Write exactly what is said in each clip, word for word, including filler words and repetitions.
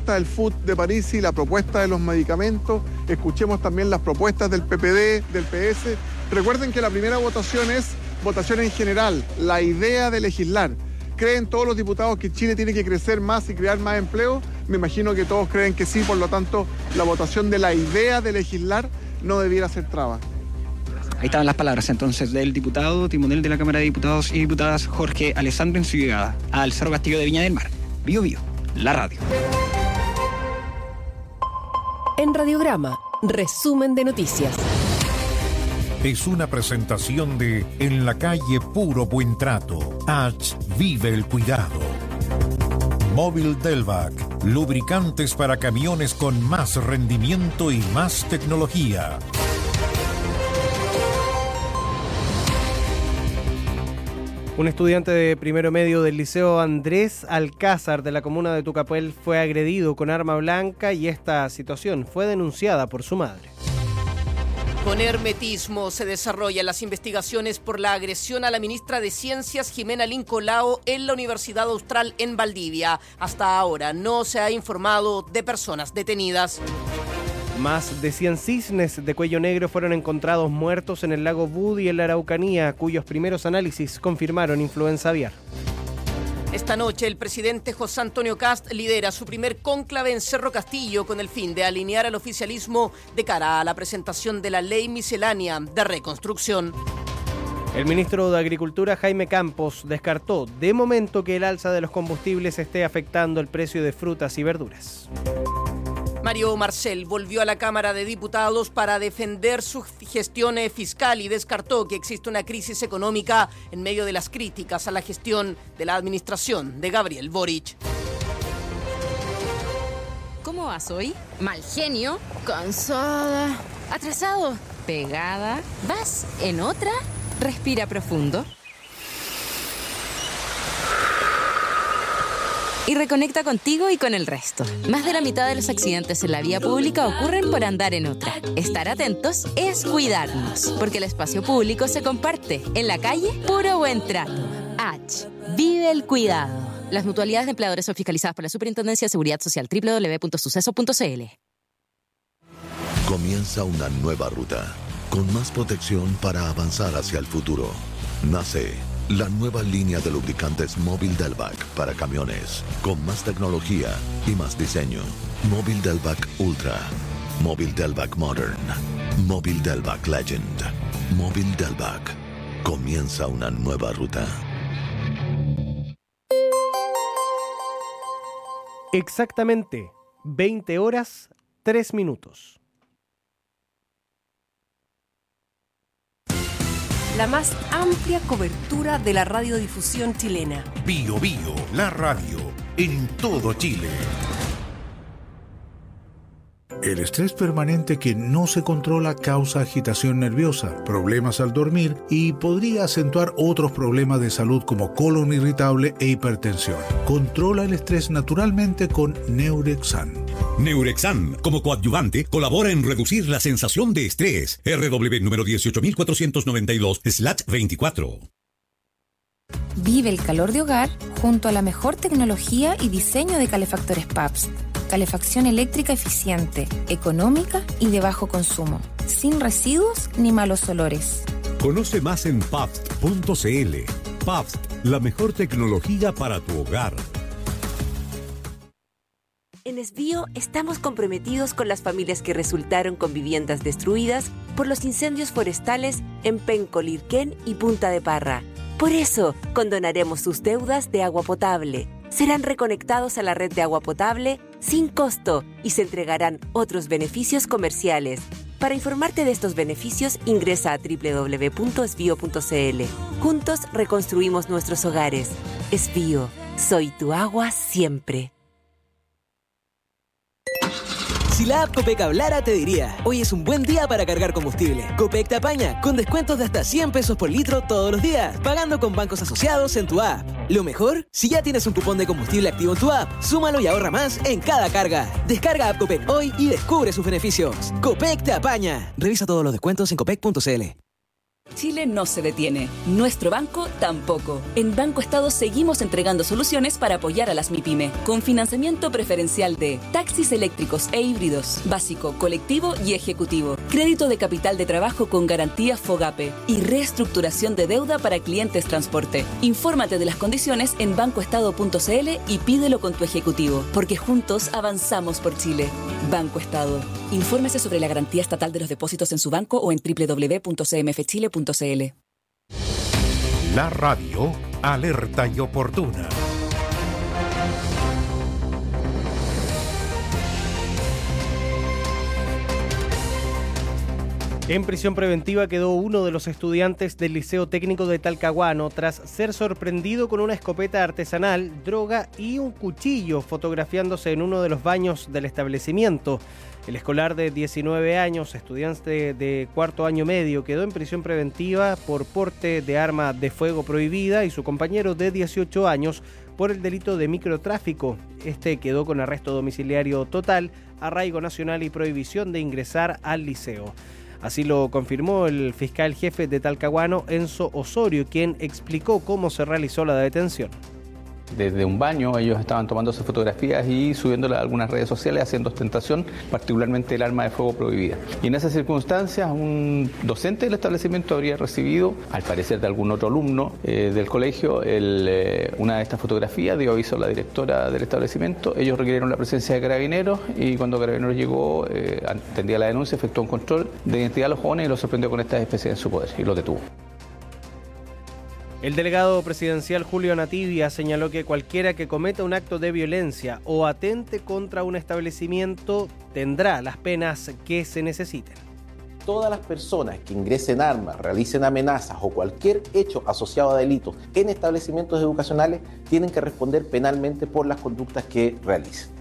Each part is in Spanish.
propuesta del F U T de París y la propuesta de los medicamentos. Escuchemos también las propuestas del P P D, del P S. Recuerden que la primera votación es votación en general, la idea de legislar. ¿Creen todos los diputados que Chile tiene que crecer más y crear más empleo? Me imagino que todos creen que sí, por lo tanto, la votación de la idea de legislar no debiera ser traba. Ahí estaban las palabras entonces del diputado timonel de la Cámara de Diputados y Diputadas Jorge Alessandro en su llegada al Cerro Castillo de Viña del Mar. Bío Bío, la radio. En Radiograma, resumen de noticias. Es una presentación de En la calle Puro Buen Trato. H. Vive el cuidado. Móvil Delvac. Lubricantes para camiones con más rendimiento y más tecnología. Un estudiante de primero medio del Liceo Andrés Alcázar de la comuna de Tucapel fue agredido con arma blanca y esta situación fue denunciada por su madre. Con hermetismo se desarrollan las investigaciones por la agresión a la ministra de Ciencias, Jimena Lincolao, en la Universidad Austral en Valdivia. Hasta ahora no se ha informado de personas detenidas. Más de cien cisnes de cuello negro fueron encontrados muertos en el lago Budi en la Araucanía, cuyos primeros análisis confirmaron influenza aviar. Esta noche el presidente José Antonio Kast lidera su primer cónclave en Cerro Castillo con el fin de alinear al oficialismo de cara a la presentación de la ley miscelánea de reconstrucción. El ministro de Agricultura, Jaime Campos, descartó de momento que el alza de los combustibles esté afectando el precio de frutas y verduras. Mario Marcel volvió a la Cámara de Diputados para defender su gestión fiscal y descartó que existe una crisis económica en medio de las críticas a la gestión de la administración de Gabriel Boric. ¿Cómo vas hoy? Mal genio, cansada, atrasado, pegada. ¿Vas en otra? Respira profundo. Y reconecta contigo y con el resto. Más de la mitad de los accidentes en la vía pública ocurren por andar en otra. Estar atentos es cuidarnos, porque el espacio público se comparte. En la calle, puro buen trato. H. Vive el cuidado. Las mutualidades de empleadores son fiscalizadas por la Superintendencia de Seguridad Social. doble u doble u doble u punto suceso punto c l. Comienza una nueva ruta, con más protección para avanzar hacia el futuro. Nace la nueva línea de lubricantes Móvil Delvac para camiones, con más tecnología y más diseño. Móvil Delvac Ultra, Móvil Delvac Modern, Móvil Delvac Legend, Móvil Delvac. Comienza una nueva ruta. Exactamente veinte horas, tres minutos. La más amplia cobertura de la radiodifusión chilena. Bío Bío, la radio, en todo Chile. El estrés permanente que no se controla causa agitación nerviosa, problemas al dormir y podría acentuar otros problemas de salud como colon irritable e hipertensión. Controla el estrés naturalmente con Neurexan. Neurexan, como coadyuvante, colabora en reducir la sensación de estrés. R W número dieciocho mil cuatrocientos noventa y dos slash veinticuatro. Vive el calor de hogar junto a la mejor tecnología y diseño de calefactores Pabst. Calefacción eléctrica eficiente, económica y de bajo consumo, sin residuos ni malos olores. Conoce más en pabst punto c l. Pabst, la mejor tecnología para tu hogar. En Esbío estamos comprometidos con las familias que resultaron con viviendas destruidas por los incendios forestales en Penco, Lirquén y Punta de Parra. Por eso, condonaremos sus deudas de agua potable. Serán reconectados a la red de agua potable sin costo y se entregarán otros beneficios comerciales. Para informarte de estos beneficios, ingresa a doble u doble u doble u punto esbío punto c l. Juntos reconstruimos nuestros hogares. Esbío, soy tu agua siempre. Si la app Copec hablara, te diría: hoy es un buen día para cargar combustible. Copec te apaña, con descuentos de hasta cien pesos por litro todos los días, pagando con bancos asociados en tu app. Lo mejor, si ya tienes un cupón de combustible activo en tu app, súmalo y ahorra más en cada carga. Descarga app Copec hoy y descubre sus beneficios. Copec te apaña. Revisa todos los descuentos en copec punto c l. Chile no se detiene. Nuestro banco tampoco. En Banco Estado seguimos entregando soluciones para apoyar a las MIPYME, con financiamiento preferencial de taxis eléctricos e híbridos, básico, colectivo y ejecutivo, crédito de capital de trabajo con garantía FOGAPE y reestructuración de deuda para clientes transporte. Infórmate de las condiciones en bancoestado punto c l y pídelo con tu ejecutivo, porque juntos avanzamos por Chile. Banco Estado. Infórmese sobre la garantía estatal de los depósitos en su banco o en doble u doble u doble u punto c m f chile punto c l. La radio alerta y oportuna. En prisión preventiva quedó uno de los estudiantes del Liceo Técnico de Talcahuano tras ser sorprendido con una escopeta artesanal, droga y un cuchillo fotografiándose en uno de los baños del establecimiento. El escolar de diecinueve años, estudiante de cuarto año medio, quedó en prisión preventiva por porte de arma de fuego prohibida y su compañero de dieciocho años por el delito de microtráfico. Este quedó con arresto domiciliario total, arraigo nacional y prohibición de ingresar al liceo. Así lo confirmó el fiscal jefe de Talcahuano, Enzo Osorio, quien explicó cómo se realizó la detención. Desde un baño ellos estaban tomándose fotografías y subiéndolas a algunas redes sociales haciendo ostentación, particularmente el arma de fuego prohibida. Y en esas circunstancias un docente del establecimiento habría recibido, al parecer de algún otro alumno eh, del colegio, el, eh, una de estas fotografías, dio aviso a la directora del establecimiento. Ellos requirieron la presencia de carabineros y cuando carabineros llegó, eh, atendía la denuncia, efectuó un control de identidad de los jóvenes y los sorprendió con estas especies en su poder y los detuvo. El delegado presidencial Julio Nativia señaló que cualquiera que cometa un acto de violencia o atente contra un establecimiento tendrá las penas que se necesiten. Todas las personas que ingresen armas, realicen amenazas o cualquier hecho asociado a delitos en establecimientos educacionales tienen que responder penalmente por las conductas que realicen.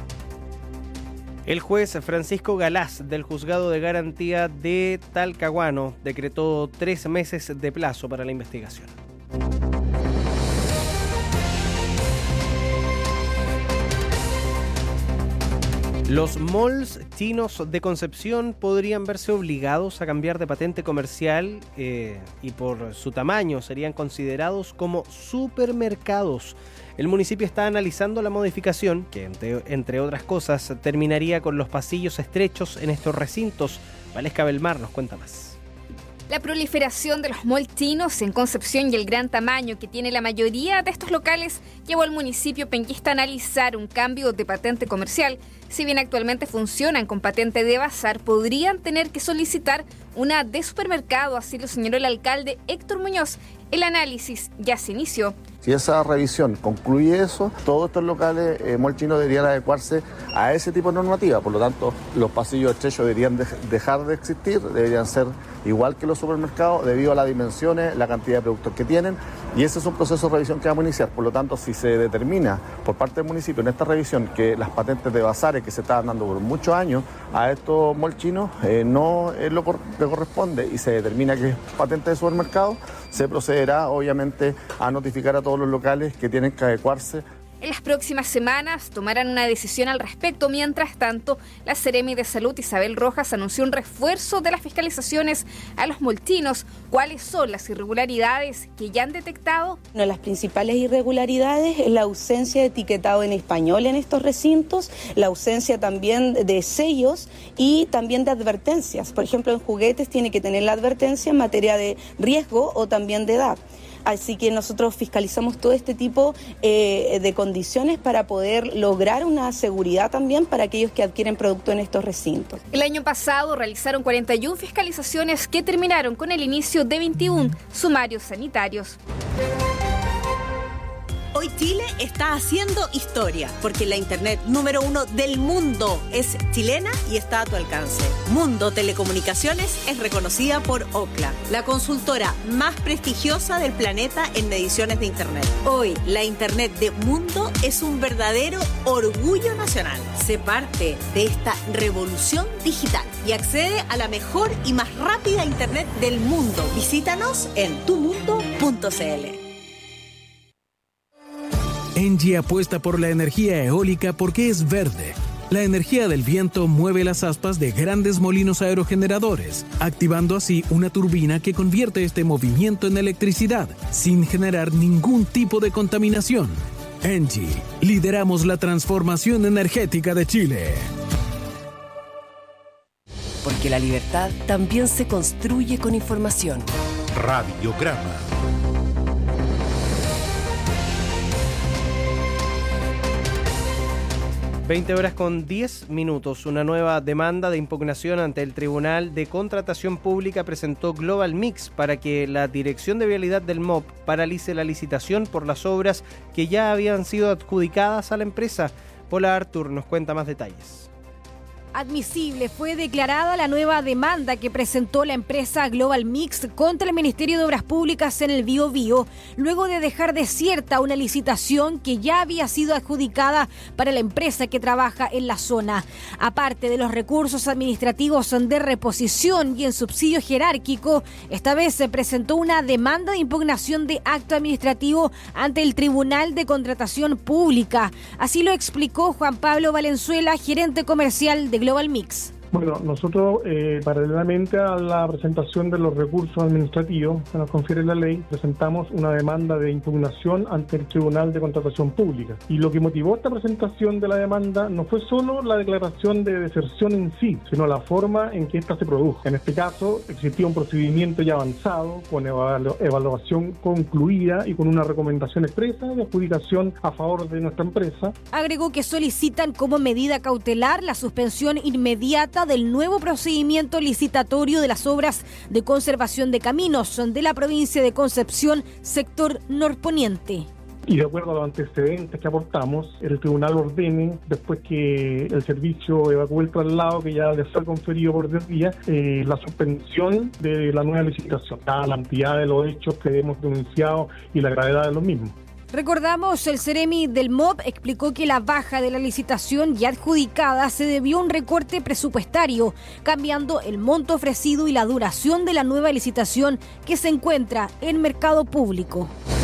El juez Francisco Galás del Juzgado de Garantía de Talcahuano decretó tres meses de plazo para la investigación. Los malls chinos de Concepción podrían verse obligados a cambiar de patente comercial eh, y por su tamaño serían considerados como supermercados. El municipio está analizando la modificación que, entre, entre otras cosas, terminaría con los pasillos estrechos en estos recintos. Valesca Belmar nos cuenta más. La proliferación de los malls chinos en Concepción y el gran tamaño que tiene la mayoría de estos locales llevó al municipio penquista a analizar un cambio de patente comercial. Si bien actualmente funcionan con patente de bazar, podrían tener que solicitar una de supermercado, así lo señaló el alcalde Héctor Muñoz. El análisis ya se inició. Si esa revisión concluye eso, todos estos locales eh, mall chinos deberían adecuarse a ese tipo de normativa. Por lo tanto, los pasillos estrechos deberían de, dejar de existir, deberían ser igual que los supermercados debido a las dimensiones, la cantidad de productos que tienen. Y ese es un proceso de revisión que vamos a iniciar. Por lo tanto, si se determina por parte del municipio en esta revisión que las patentes de bazares que se estaban dando por muchos años a estos mall chinos eh, no es lo que corresponde y se determina que es patente de supermercado, se procederá obviamente a notificar a todos los locales que tienen que adecuarse. En las próximas semanas tomarán una decisión al respecto. Mientras tanto, la Seremi de Salud Isabel Rojas anunció un refuerzo de las fiscalizaciones a los molchinos. ¿Cuáles son las irregularidades que ya han detectado? Una de las principales irregularidades es la ausencia de etiquetado en español en estos recintos, la ausencia también de sellos y también de advertencias. Por ejemplo, en juguetes tiene que tener la advertencia en materia de riesgo o también de edad. Así que nosotros fiscalizamos todo este tipo eh, de condiciones para poder lograr una seguridad también para aquellos que adquieren producto en estos recintos. El año pasado realizaron cuarenta y una fiscalizaciones que terminaron con el inicio de veintiún sumarios sanitarios. Hoy Chile está haciendo historia, porque la internet número uno del mundo es chilena y está a tu alcance. Mundo Telecomunicaciones es reconocida por Ookla, la consultora más prestigiosa del planeta en mediciones de internet. Hoy, la internet de Mundo es un verdadero orgullo nacional. Sé parte de esta revolución digital y accede a la mejor y más rápida internet del mundo. Visítanos en tu mundo punto c l. Engie apuesta por la energía eólica porque es verde, La energía del viento mueve las aspas de grandes molinos aerogeneradores, activando así una turbina que convierte este movimiento en electricidad, sin generar ningún tipo de contaminación. Engie, lideramos la transformación energética de Chile. Porque la libertad también se construye con información. Radiograma. veinte horas con diez minutos. Una nueva demanda de impugnación ante el Tribunal de Contratación Pública presentó Global Mix para que la Dirección de Vialidad del M O P paralice la licitación por las obras que ya habían sido adjudicadas a la empresa. Paula Artur nos cuenta más detalles. Admisible fue declarada la nueva demanda que presentó la empresa Global Mix contra el Ministerio de Obras Públicas en el Biobío, luego de dejar desierta una licitación que ya había sido adjudicada para la empresa que trabaja en la zona. Aparte de los recursos administrativos de reposición y en subsidio jerárquico, esta vez se presentó una demanda de impugnación de acto administrativo ante el Tribunal de Contratación Pública. Así lo explicó Juan Pablo Valenzuela, gerente comercial de Global Mix. Bueno, nosotros, eh, paralelamente a la presentación de los recursos administrativos que nos confiere la ley, presentamos una demanda de impugnación ante el Tribunal de Contratación Pública. Y lo que motivó esta presentación de la demanda no fue solo la declaración de deserción en sí, sino la forma en que ésta se produjo. En este caso, existía un procedimiento ya avanzado, con evalu- evaluación concluida y con una recomendación expresa de adjudicación a favor de nuestra empresa. Agregó que solicitan como medida cautelar la suspensión inmediata del nuevo procedimiento licitatorio de las obras de conservación de caminos de la provincia de Concepción, sector norponiente. Y de acuerdo a los antecedentes que aportamos, el tribunal ordene, después que el servicio evacuó el traslado que ya les fue conferido por diez días, eh, la suspensión de la nueva licitación, dada la entidad de los hechos que hemos denunciado y la gravedad de los mismos. Recordamos, el Ceremi del M O P explicó que la baja de la licitación ya adjudicada se debió a un recorte presupuestario, cambiando el monto ofrecido y la duración de la nueva licitación que se encuentra en mercado público.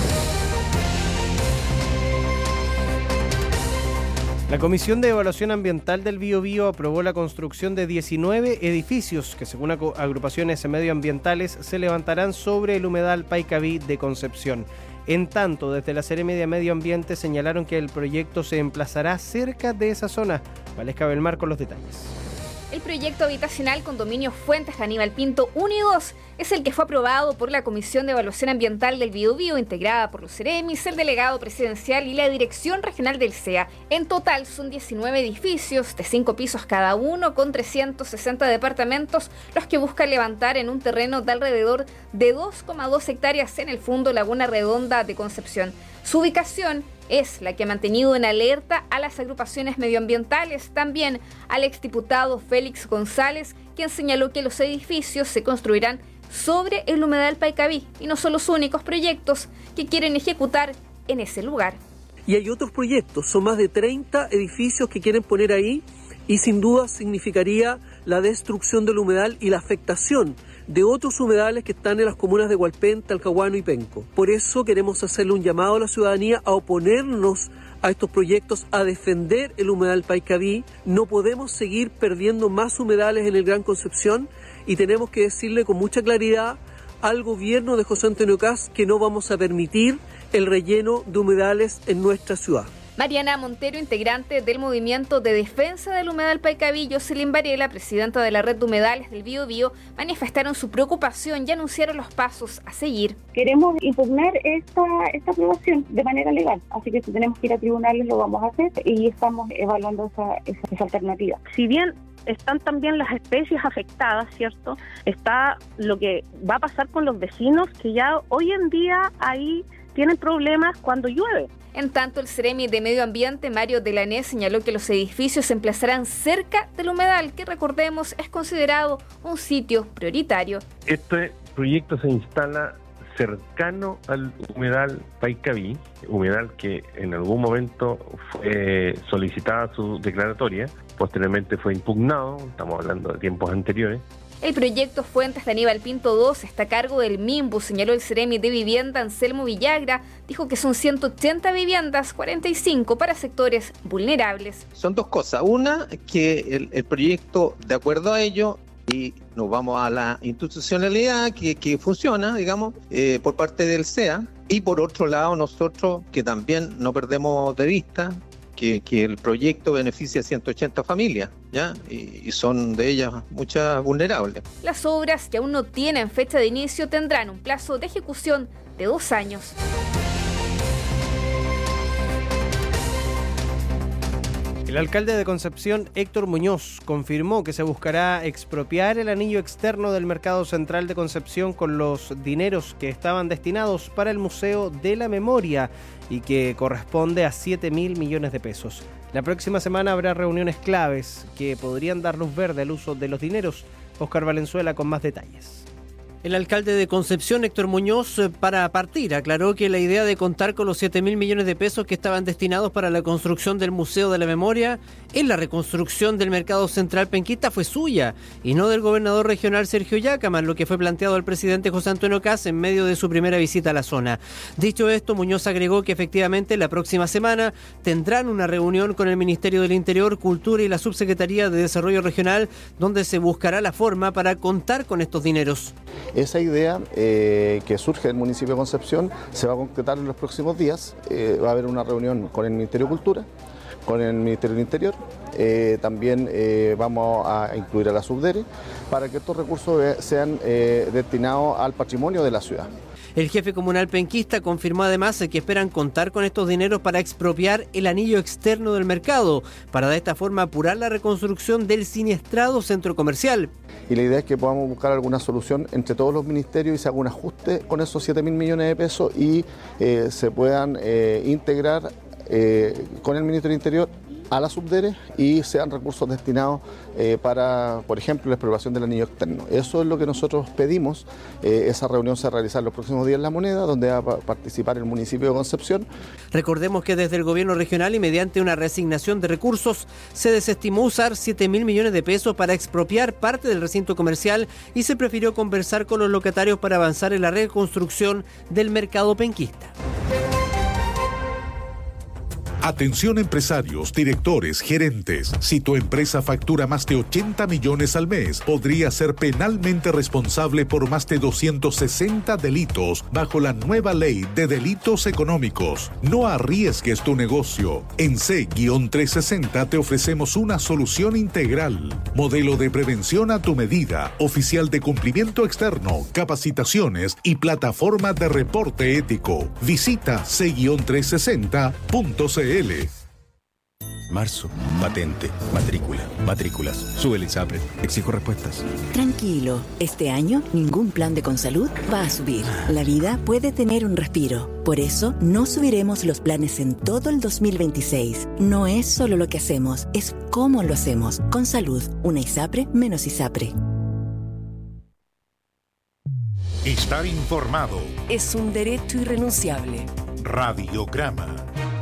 La Comisión de Evaluación Ambiental del Biobío aprobó la construcción de diecinueve edificios que, según agrupaciones medioambientales, se levantarán sobre el humedal Paicaví de Concepción. En tanto, desde la Seremi de Medio Ambiente señalaron que el proyecto se emplazará cerca de esa zona. Valesca Belmar con los detalles. El proyecto habitacional Condominio Fuentes Aníbal Pinto uno y dos es el que fue aprobado por la Comisión de Evaluación Ambiental del Biobío, integrada por los Ceremis, el delegado presidencial y la dirección regional del C E A. En total son diecinueve edificios de cinco pisos cada uno con trescientos sesenta departamentos, los que buscan levantar en un terreno de alrededor de dos coma dos hectáreas en el Fundo Laguna Redonda de Concepción. Su ubicación es la que ha mantenido en alerta a las agrupaciones medioambientales, también al exdiputado Félix González, quien señaló que los edificios se construirán sobre el humedal Paicaví y no son los únicos proyectos que quieren ejecutar en ese lugar. Y hay otros proyectos, son más de treinta edificios que quieren poner ahí y sin duda significaría la destrucción del humedal y la afectación de otros humedales que están en las comunas de Hualpén, Talcahuano y Penco. Por eso queremos hacerle un llamado a la ciudadanía a oponernos a estos proyectos, a defender el humedal Paicaví. No podemos seguir perdiendo más humedales en el Gran Concepción y tenemos que decirle con mucha claridad al gobierno de José Antonio Kast que no vamos a permitir el relleno de humedales en nuestra ciudad. Mariana Montero, integrante del Movimiento de Defensa del Humedal Paicaví, Jocelyn Varela, presidenta de la Red de Humedales del Biobío, manifestaron su preocupación y anunciaron los pasos a seguir. Queremos impugnar esta, esta aprobación de manera legal, así que si tenemos que ir a tribunales lo vamos a hacer y estamos evaluando esa, esa, esa alternativa. Si bien están también las especies afectadas, ¿cierto? Está lo que va a pasar con los vecinos que ya hoy en día ahí tienen problemas cuando llueve. En tanto, el Ceremi de Medio Ambiente, Mario Delané, señaló que los edificios se emplazarán cerca del humedal, que recordemos es considerado un sitio prioritario. Este proyecto se instala cercano al humedal Paicaví, humedal que en algún momento fue solicitada su declaratoria, posteriormente fue impugnado, estamos hablando de tiempos anteriores, El proyecto Fuentes de Aníbal Pinto dos está a cargo del MIMBU, señaló el Ceremi de Vivienda Anselmo Villagra. Dijo que son ciento ochenta viviendas, cuarenta y cinco para sectores vulnerables. Son dos cosas. Una, que el, el proyecto, de acuerdo a ello, y nos vamos a la institucionalidad que, que funciona, digamos, eh, por parte del C E A. Y por otro lado, nosotros que también no perdemos de vista que, que el proyecto beneficia a ciento ochenta familias, ¿ya? Y, y son de ellas muchas vulnerables. Las obras que aún no tienen fecha de inicio tendrán un plazo de ejecución de dos años. El alcalde de Concepción, Héctor Muñoz, confirmó que se buscará expropiar el anillo externo del Mercado Central de Concepción con los dineros que estaban destinados para el Museo de la Memoria y que corresponde a siete mil millones de pesos. La próxima semana habrá reuniones claves que podrían dar luz verde al uso de los dineros. Óscar Valenzuela con más detalles. El alcalde de Concepción, Héctor Muñoz, para partir, aclaró que la idea de contar con los siete mil millones de pesos que estaban destinados para la construcción del Museo de la Memoria en la reconstrucción del Mercado Central Penquista fue suya y no del gobernador regional Sergio Yacaman, lo que fue planteado al presidente José Antonio Kast en medio de su primera visita a la zona. Dicho esto, Muñoz agregó que efectivamente la próxima semana tendrán una reunión con el Ministerio del Interior, Cultura y la Subsecretaría de Desarrollo Regional, donde se buscará la forma para contar con estos dineros. Esa idea eh, que surge del municipio de Concepción se va a concretar en los próximos días. Eh, va a haber una reunión con el Ministerio de Cultura, con el Ministerio del Interior. Eh, también eh, vamos a incluir a la Subdere para que estos recursos sean eh, destinados al patrimonio de la ciudad. El jefe comunal penquista confirmó además que esperan contar con estos dineros para expropiar el anillo externo del mercado, para de esta forma apurar la reconstrucción del siniestrado centro comercial. Y la idea es que podamos buscar alguna solución entre todos los ministerios y se haga un ajuste con esos siete mil millones de pesos y eh, se puedan eh, integrar eh, con el Ministerio del Interior a la Subdere y sean recursos destinados eh, para, por ejemplo, la expropiación del anillo externo. Eso es lo que nosotros pedimos. Eh, esa reunión se va a realizar los próximos días en La Moneda, donde va a participar el municipio de Concepción. Recordemos que desde el gobierno regional y mediante una reasignación de recursos se desestimó usar siete mil millones de pesos para expropiar parte del recinto comercial y se prefirió conversar con los locatarios para avanzar en la reconstrucción del mercado penquista. Atención empresarios, directores, gerentes. Si tu empresa factura más de ochenta millones al mes, podría ser penalmente responsable por más de doscientos sesenta delitos bajo la nueva ley de delitos económicos. No arriesgues tu negocio. En C trescientos sesenta te ofrecemos una solución integral. Modelo de prevención a tu medida, oficial de cumplimiento externo, capacitaciones y plataforma de reporte ético. Visita C trescientos sesenta punto c l. Marzo, patente, matrícula, matrículas, sube el ISAPRE, exijo respuestas. Tranquilo, este año ningún plan de Consalud va a subir. La vida puede tener un respiro. Por eso no subiremos los planes en todo el dos mil veintiséis. No es solo lo que hacemos, es cómo lo hacemos. Consalud, una ISAPRE menos ISAPRE. Estar informado es un derecho irrenunciable. Radiograma.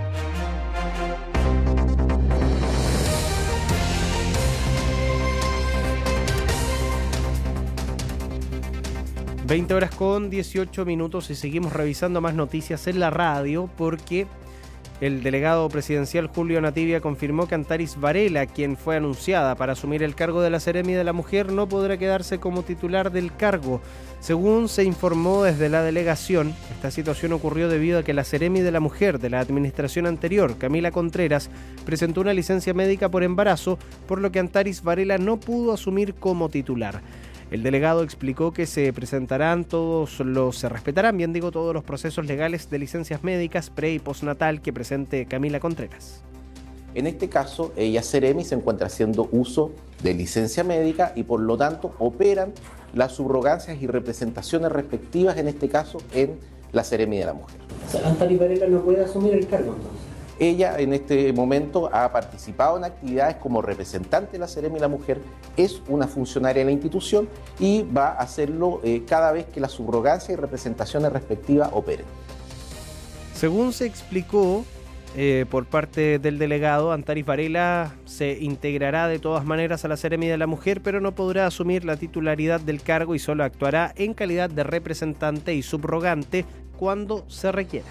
veinte horas con dieciocho minutos y seguimos revisando más noticias en la radio porque el delegado presidencial Julio Nativia confirmó que Antaris Varela, quien fue anunciada para asumir el cargo de la Seremi de la Mujer, no podrá quedarse como titular del cargo. Según se informó desde la delegación, esta situación ocurrió debido a que la Seremi de la Mujer de la administración anterior, Camila Contreras, presentó una licencia médica por embarazo, por lo que Antaris Varela no pudo asumir como titular. El delegado explicó que se presentarán todos los, se respetarán, bien digo, todos los procesos legales de licencias médicas pre y postnatal que presente Camila Contreras. En este caso, ella Seremi se encuentra haciendo uso de licencia médica y por lo tanto operan las subrogancias y representaciones respectivas, en este caso, en la Seremi de la Mujer. O sea, Antaris Varela no puede asumir el cargo entonces. Ella en este momento ha participado en actividades como representante de la Seremi de la Mujer, es una funcionaria de la institución y va a hacerlo eh, cada vez que las subrogancias y representaciones respectivas operen. Según se explicó, eh, por parte del delegado. Antares Varela se integrará de todas maneras a la Seremi de la Mujer, pero no podrá asumir la titularidad del cargo y solo actuará en calidad de representante y subrogante cuando se requiera.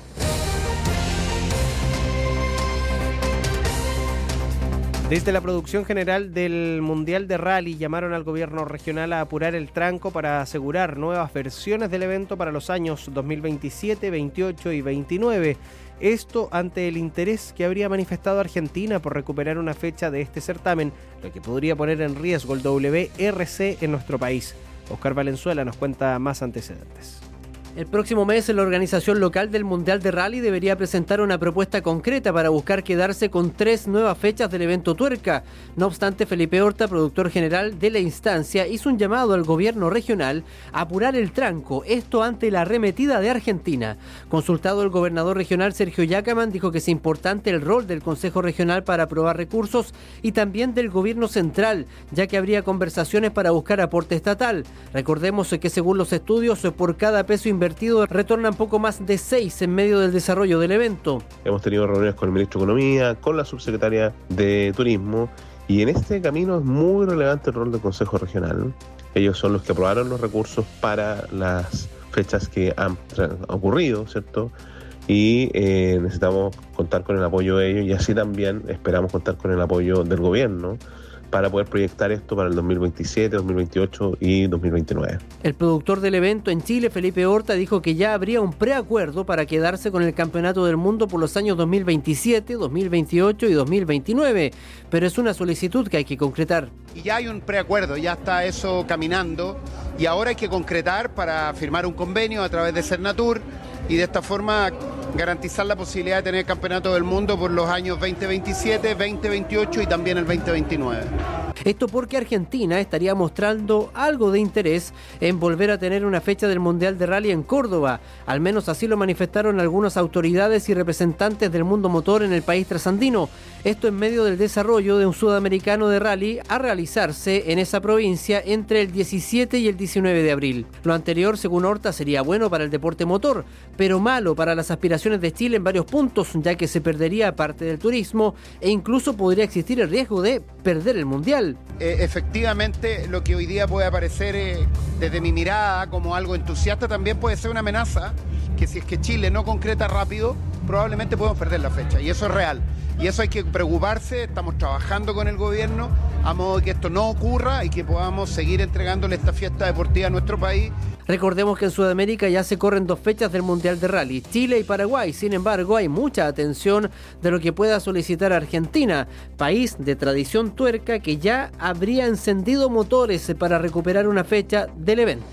Desde la producción general del Mundial de Rally llamaron al gobierno regional a apurar el tranco para asegurar nuevas versiones del evento para los años dos mil veintisiete, veintiocho y veintinueve. Esto ante el interés que habría manifestado Argentina por recuperar una fecha de este certamen, lo que podría poner en riesgo el W R C en nuestro país. Oscar Valenzuela nos cuenta más antecedentes. El próximo mes, la organización local del Mundial de Rally debería presentar una propuesta concreta para buscar quedarse con tres nuevas fechas del evento Tuerca. No obstante, Felipe Horta, productor general de la instancia, hizo un llamado al gobierno regional a apurar el tranco, esto ante la arremetida de Argentina. Consultado, el gobernador regional Sergio Yacaman dijo que es importante el rol del Consejo Regional para aprobar recursos y también del gobierno central, ya que habría conversaciones para buscar aporte estatal. Recordemos que según los estudios, por cada peso invertido invertido retornan poco más de seis en medio del desarrollo del evento. Hemos tenido reuniones con el ministro de Economía, con la subsecretaria de Turismo, y en este camino es muy relevante el rol del Consejo Regional. Ellos son los que aprobaron los recursos para las fechas que han ocurrido, ¿cierto? Y eh, necesitamos contar con el apoyo de ellos, y así también esperamos contar con el apoyo del gobierno para poder proyectar esto para el dos mil veintisiete, dos mil veintiocho y dos mil veintinueve. El productor del evento en Chile, Felipe Horta, dijo que ya habría un preacuerdo para quedarse con el Campeonato del Mundo por los años dos mil veintisiete, dos mil veintiocho y dos mil veintinueve, pero es una solicitud que hay que concretar. Y ya hay un preacuerdo, ya está eso caminando, y ahora hay que concretar para firmar un convenio a través de Cernatur y de esta forma garantizar la posibilidad de tener el Campeonato del Mundo por los años veinte veintisiete, veinte veintiocho y también el veinte veintinueve. Esto porque Argentina estaría mostrando algo de interés en volver a tener una fecha del Mundial de Rally en Córdoba. Al menos así lo manifestaron algunas autoridades y representantes del mundo motor en el país trasandino. Esto en medio del desarrollo de un sudamericano de rally a realizarse en esa provincia entre el diecisiete y el diecinueve de abril. Lo anterior, según Horta, sería bueno para el deporte motor, pero malo para las aspiraciones de Chile en varios puntos, ya que se perdería parte del turismo e incluso podría existir el riesgo de perder el Mundial. Eh, efectivamente, lo que hoy día puede aparecer eh, desde mi mirada como algo entusiasta también puede ser una amenaza, que si es que Chile no concreta rápido, probablemente podemos perder la fecha, y eso es real. Y eso hay que preocuparse, estamos trabajando con el gobierno a modo de que esto no ocurra y que podamos seguir entregándole esta fiesta deportiva a nuestro país. Recordemos que en Sudamérica ya se corren dos fechas del Mundial de Rally, Chile y Paraguay. Sin embargo, hay mucha atención de lo que pueda solicitar Argentina, país de tradición tuerca que ya habría encendido motores para recuperar una fecha del evento.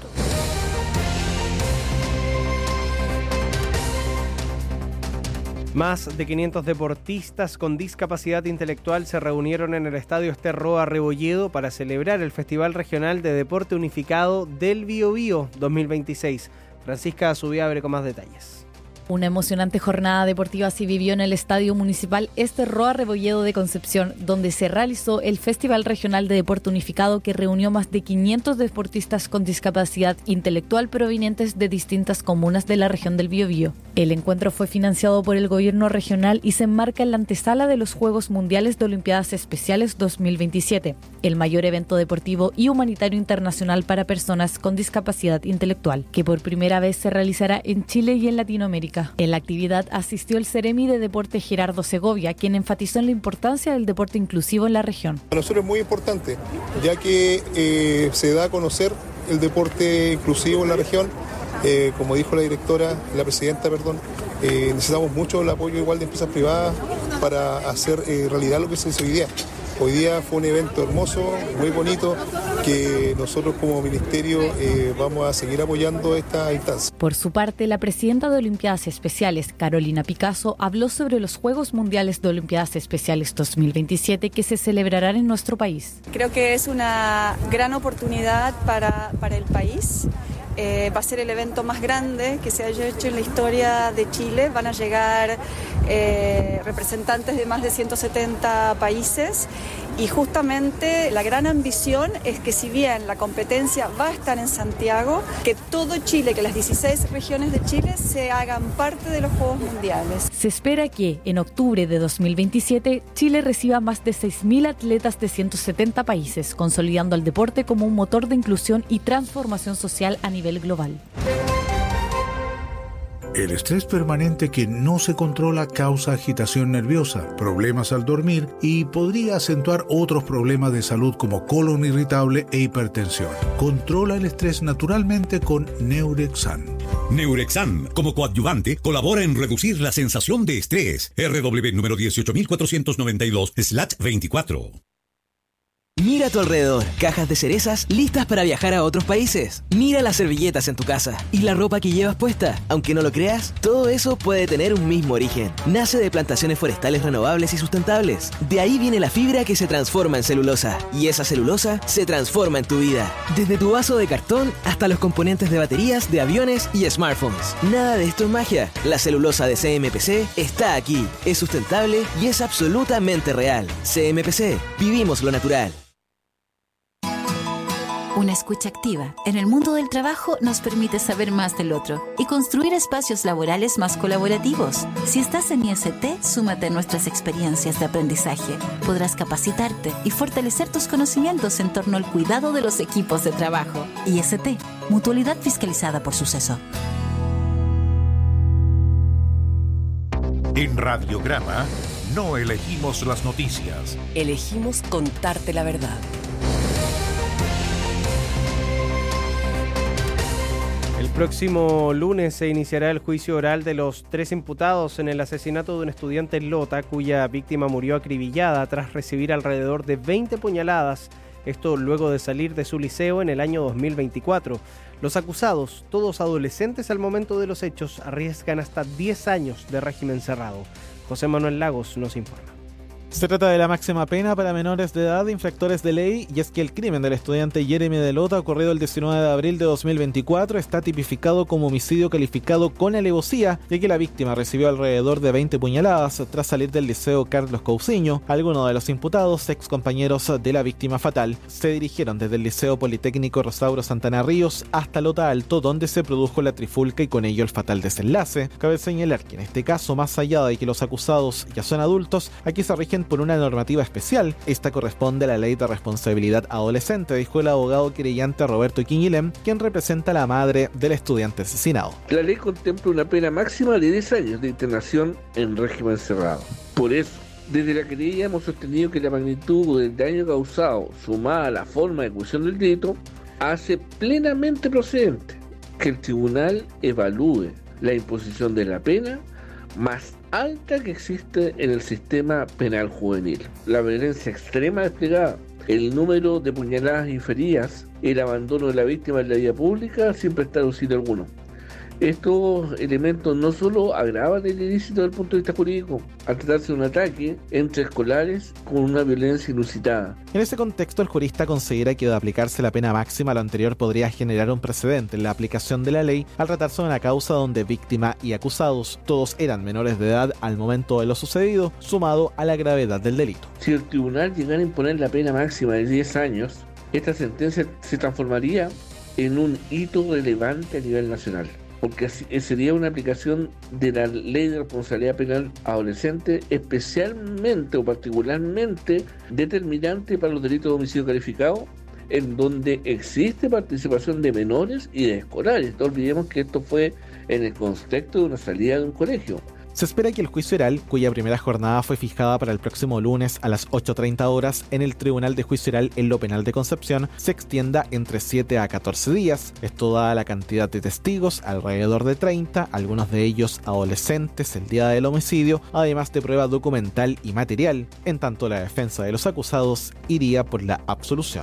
Más de quinientos deportistas con discapacidad intelectual se reunieron en el Estadio Ester Roa Rebolledo para celebrar el Festival Regional de Deporte Unificado del Biobío dos mil veintiséis. Francisca Zubiabre con más detalles. Una emocionante jornada deportiva se vivió en el Estadio Municipal Ester Roa Rebolledo de Concepción, donde se realizó el Festival Regional de Deporte Unificado que reunió más de quinientos deportistas con discapacidad intelectual provenientes de distintas comunas de la región del Biobío. El encuentro fue financiado por el gobierno regional y se enmarca en la antesala de los Juegos Mundiales de Olimpiadas Especiales dos mil veintisiete, el mayor evento deportivo y humanitario internacional para personas con discapacidad intelectual, que por primera vez se realizará en Chile y en Latinoamérica. En la actividad asistió el Seremi de Deporte Gerardo Segovia, quien enfatizó en la importancia del deporte inclusivo en la región. Para nosotros es muy importante, ya que eh, se da a conocer el deporte inclusivo en la región. Eh, como dijo la directora, la presidenta, perdón, eh, necesitamos mucho el apoyo igual de empresas privadas para hacer eh, realidad lo que se hizo hoy día. Hoy día fue un evento hermoso, muy bonito, que nosotros como ministerio eh, vamos a seguir apoyando esta instancia. Por su parte, la presidenta de Olimpiadas Especiales, Carolina Picasso, habló sobre los Juegos Mundiales de Olimpiadas Especiales dos mil veintisiete que se celebrarán en nuestro país. Creo que es una gran oportunidad para, para el país. Eh, va a ser el evento más grande que se haya hecho en la historia de Chile. Van a llegar eh, representantes de más de ciento setenta países Y justamente la gran ambición es que si bien la competencia va a estar en Santiago, que todo Chile, que las dieciséis regiones de Chile se hagan parte de los Juegos Mundiales. Se espera que en octubre de dos mil veintisiete Chile reciba más de seis mil atletas de ciento setenta países, consolidando al deporte como un motor de inclusión y transformación social a nivel global. El estrés permanente que no se controla causa agitación nerviosa, problemas al dormir y podría acentuar otros problemas de salud como colon irritable e hipertensión. Controla el estrés naturalmente con Neurexan. Neurexan, como coadyuvante, colabora en reducir la sensación de estrés. R W número dieciocho mil cuatrocientos noventa y dos slash veinticuatro. Mira a tu alrededor, cajas de cerezas listas para viajar a otros países. Mira las servilletas en tu casa y la ropa que llevas puesta. Aunque no lo creas, todo eso puede tener un mismo origen. Nace de plantaciones forestales renovables y sustentables. De ahí viene la fibra que se transforma en celulosa. Y esa celulosa se transforma en tu vida. Desde tu vaso de cartón hasta los componentes de baterías, de aviones y smartphones. Nada de esto es magia. La celulosa de C M P C está aquí. Es sustentable y es absolutamente real. C M P C. Vivimos lo natural. Una escucha activa en el mundo del trabajo nos permite saber más del otro y construir espacios laborales más colaborativos. Si estás en I S T, súmate a nuestras experiencias de aprendizaje. Podrás capacitarte y fortalecer tus conocimientos en torno al cuidado de los equipos de trabajo. I S T, mutualidad fiscalizada por Suceso. En Radiograma no elegimos las noticias. Elegimos contarte la verdad. El próximo lunes se iniciará el juicio oral de los tres imputados en el asesinato de un estudiante en Lota, cuya víctima murió acribillada tras recibir alrededor de veinte puñaladas, esto luego de salir de su liceo en el año dos mil veinticuatro. Los acusados, todos adolescentes al momento de los hechos, arriesgan hasta diez años de régimen cerrado. José Manuel Lagos nos informa. Se trata de la máxima pena para menores de edad infractores de ley, y es que el crimen del estudiante Jeremy de Lota, ocurrido el diecinueve de abril de dos mil veinticuatro, está tipificado como homicidio calificado con alevosía, ya que la víctima recibió alrededor de veinte puñaladas tras salir del liceo Carlos Cousiño. Algunos de los imputados, ex compañeros de la víctima fatal, se dirigieron desde el Liceo Politécnico Rosauro Santana Ríos hasta Lota Alto, donde se produjo la trifulca y con ello el fatal desenlace. Cabe señalar que en este caso, más allá de que los acusados ya son adultos, aquí se rigen por una normativa especial. Esta corresponde a la Ley de Responsabilidad Adolescente, dijo el abogado querellante Roberto Quiñilem, quien representa a la madre del estudiante asesinado. La ley contempla una pena máxima de diez años de internación en régimen cerrado. Por eso, desde la querella hemos sostenido que la magnitud del daño causado, sumada a la forma de ejecución del delito, hace plenamente procedente que el tribunal evalúe la imposición de la pena más alta que existe en el sistema penal juvenil. La violencia extrema desplegada, el número de puñaladas inferidas, el abandono de la víctima en la vía pública sin prestar auxilio alguno. Estos elementos no solo agravan el ilícito desde el punto de vista jurídico, al tratarse de un ataque entre escolares con una violencia inusitada. En ese contexto, el jurista considera que de aplicarse la pena máxima, lo anterior podría generar un precedente en la aplicación de la ley al tratarse de una causa donde víctima y acusados todos eran menores de edad al momento de lo sucedido, sumado a la gravedad del delito. Si el tribunal llegara a imponer la pena máxima de diez años, esta sentencia se transformaría en un hito relevante a nivel nacional, porque sería una aplicación de la Ley de Responsabilidad Penal Adolescente especialmente o particularmente determinante para los delitos de homicidio calificado, en donde existe participación de menores y de escolares. No olvidemos que esto fue en el contexto de una salida de un colegio. Se espera que el juicio oral, cuya primera jornada fue fijada para el próximo lunes a las ocho treinta horas en el Tribunal de Juicio Oral en lo Penal de Concepción, se extienda entre siete a catorce días. Esto da la cantidad de testigos, alrededor de treinta, algunos de ellos adolescentes el día del homicidio, además de prueba documental y material. En tanto, la defensa de los acusados iría por la absolución.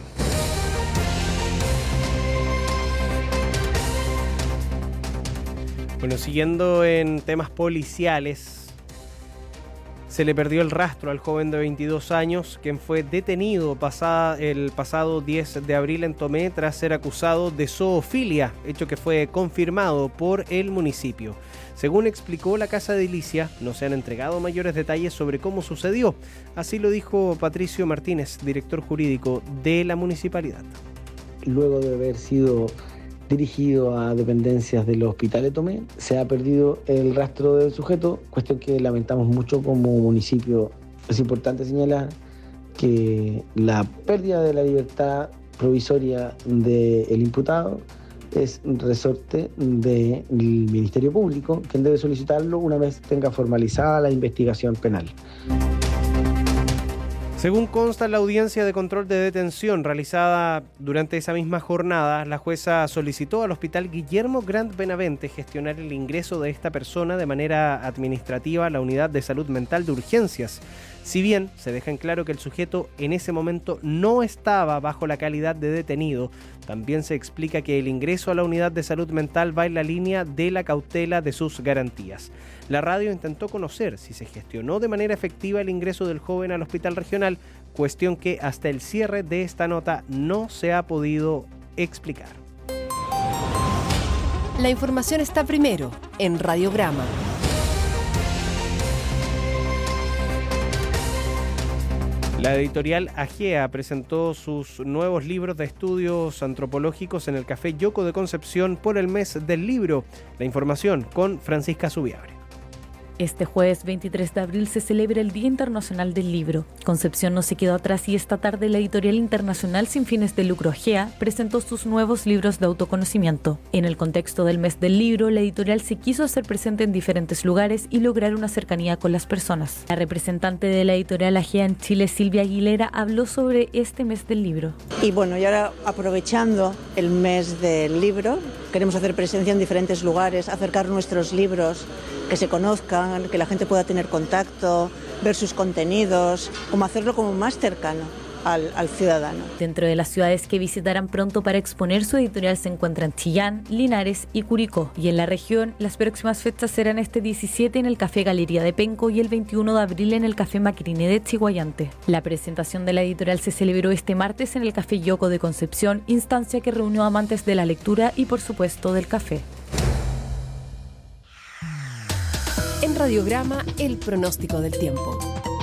Bueno, siguiendo en temas policiales, se le perdió el rastro al joven de veintidós años, quien fue detenido pasada, el pasado diez de abril en Tomé tras ser acusado de zoofilia, hecho que fue confirmado por el municipio. Según explicó la Casa Edilicia, no se han entregado mayores detalles sobre cómo sucedió. Así lo dijo Patricio Martínez, director jurídico de la municipalidad. Luego de haber sido dirigido a dependencias del hospital de Tomé, se ha perdido el rastro del sujeto, cuestión que lamentamos mucho como municipio. Es importante señalar que la pérdida de la libertad provisoria del imputado es resorte del Ministerio Público, quien debe solicitarlo una vez tenga formalizada la investigación penal. Según consta en la audiencia de control de detención realizada durante esa misma jornada, la jueza solicitó al Hospital Guillermo Grant Benavente gestionar el ingreso de esta persona de manera administrativa a la Unidad de Salud Mental de Urgencias. Si bien se deja en claro que el sujeto en ese momento no estaba bajo la calidad de detenido, también se explica que el ingreso a la unidad de salud mental va en la línea de la cautela de sus garantías. La radio intentó conocer si se gestionó de manera efectiva el ingreso del joven al hospital regional, cuestión que hasta el cierre de esta nota no se ha podido explicar. La información está primero en Radiograma. La editorial Agea presentó sus nuevos libros de estudios antropológicos en el Café Yoco de Concepción por el mes del libro. La información con Francisca Subiabre. Este jueves veintitrés de abril se celebra el Día Internacional del Libro. Concepción no se quedó atrás y esta tarde la editorial internacional sin fines de lucro Agea presentó sus nuevos libros de autoconocimiento. En el contexto del mes del libro, la editorial se quiso hacer presente en diferentes lugares y lograr una cercanía con las personas. La representante de la editorial Agea en Chile, Silvia Aguilera, habló sobre este mes del libro. Y bueno, y ahora aprovechando el mes del libro, queremos hacer presencia en diferentes lugares, acercar nuestros libros, que se conozcan, que la gente pueda tener contacto, ver sus contenidos, como hacerlo como más cercano al, al ciudadano. Dentro de las ciudades que visitarán pronto para exponer su editorial se encuentran Chillán, Linares y Curicó. Y en la región, las próximas fechas serán este diecisiete en el Café Galería de Penco y el veintiuno de abril en el Café Macriné de Chiguayante. La presentación de la editorial se celebró este martes en el Café Yoco de Concepción, instancia que reunió amantes de la lectura y por supuesto del café. En Radiograma, el pronóstico del tiempo.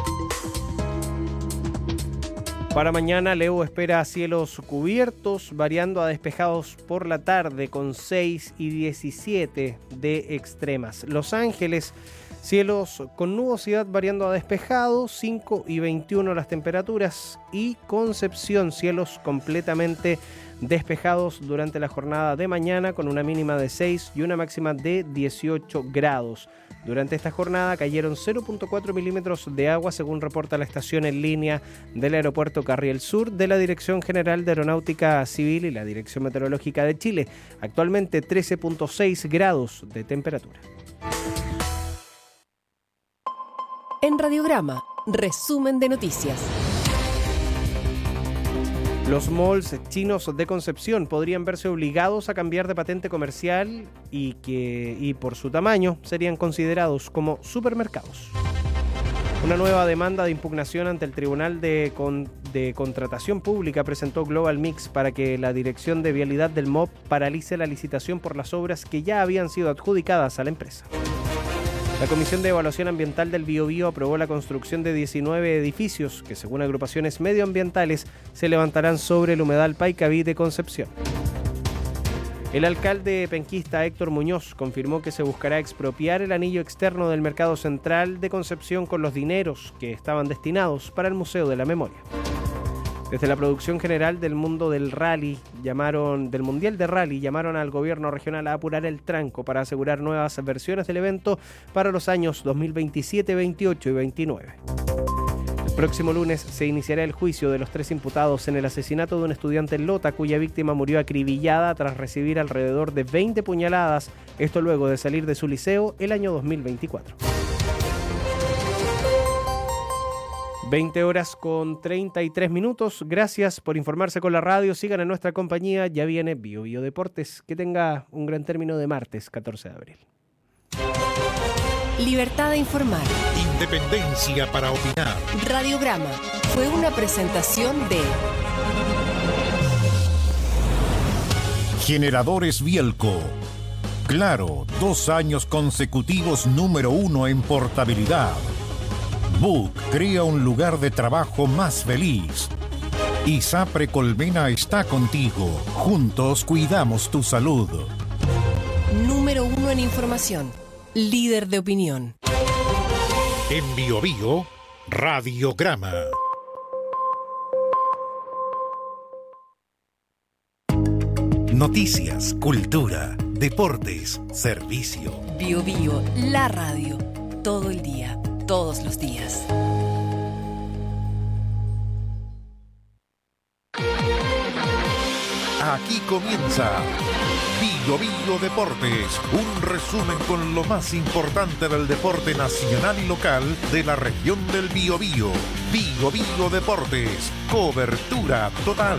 Para mañana, Leo espera cielos cubiertos, variando a despejados por la tarde con seis y diecisiete de extremas. Los Ángeles, cielos con nubosidad variando a despejados, cinco y veintiuno las temperaturas. Y Concepción, cielos completamente despejados durante la jornada de mañana con una mínima de seis y una máxima de dieciocho grados. Durante esta jornada cayeron cero punto cuatro milímetros de agua, según reporta la estación en línea del aeropuerto Carriel Sur de la Dirección General de Aeronáutica Civil y la Dirección Meteorológica de Chile. Actualmente trece punto seis grados de temperatura. En Radiograma, resumen de noticias. Los malls chinos de Concepción podrían verse obligados a cambiar de patente comercial y que, y por su tamaño, serían considerados como supermercados. Una nueva demanda de impugnación ante el Tribunal de, Con, de Contratación Pública presentó Global Mix para que la Dirección de Vialidad del M O P paralice la licitación por las obras que ya habían sido adjudicadas a la empresa. La Comisión de Evaluación Ambiental del Biobío aprobó la construcción de diecinueve edificios que, según agrupaciones medioambientales, se levantarán sobre el humedal Paicaví de Concepción. El alcalde penquista Héctor Muñoz confirmó que se buscará expropiar el anillo externo del Mercado Central de Concepción con los dineros que estaban destinados para el Museo de la Memoria. Desde la producción general del mundo del rally, llamaron, del Mundial de Rally, llamaron al gobierno regional a apurar el tranco para asegurar nuevas versiones del evento para los años dos mil veintisiete, veintiocho y veintinueve. El próximo lunes se iniciará el juicio de los tres imputados en el asesinato de un estudiante en Lota, cuya víctima murió acribillada tras recibir alrededor de veinte puñaladas, esto luego de salir de su liceo el año dos mil veinticuatro. veinte horas con treinta y tres minutos. Gracias por informarse con la radio. Sigan en nuestra compañía. Ya viene Bio Bio Deportes. Que tenga un gran término de martes, catorce de abril. Libertad de informar. Independencia para opinar. Radiograma fue una presentación de Generadores Bielco. Claro, dos años consecutivos número uno en portabilidad. Book crea un lugar de trabajo más feliz. ISAPRE Colmena está contigo. Juntos cuidamos tu salud. Número uno en información. Líder de opinión. En Bio Bio, Radiograma. Noticias, cultura, deportes, servicio. Bio Bio, la radio. Todo el día, todos los días. Aquí comienza Bio Bio Deportes, un resumen con lo más importante del deporte nacional y local de la región del Biobío. Bio Bio Deportes, cobertura total.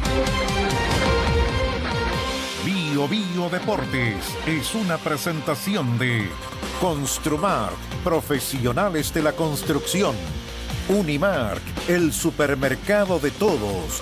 Bio Bio Deportes es una presentación de Construmar, profesionales de la construcción. Unimark, el supermercado de todos.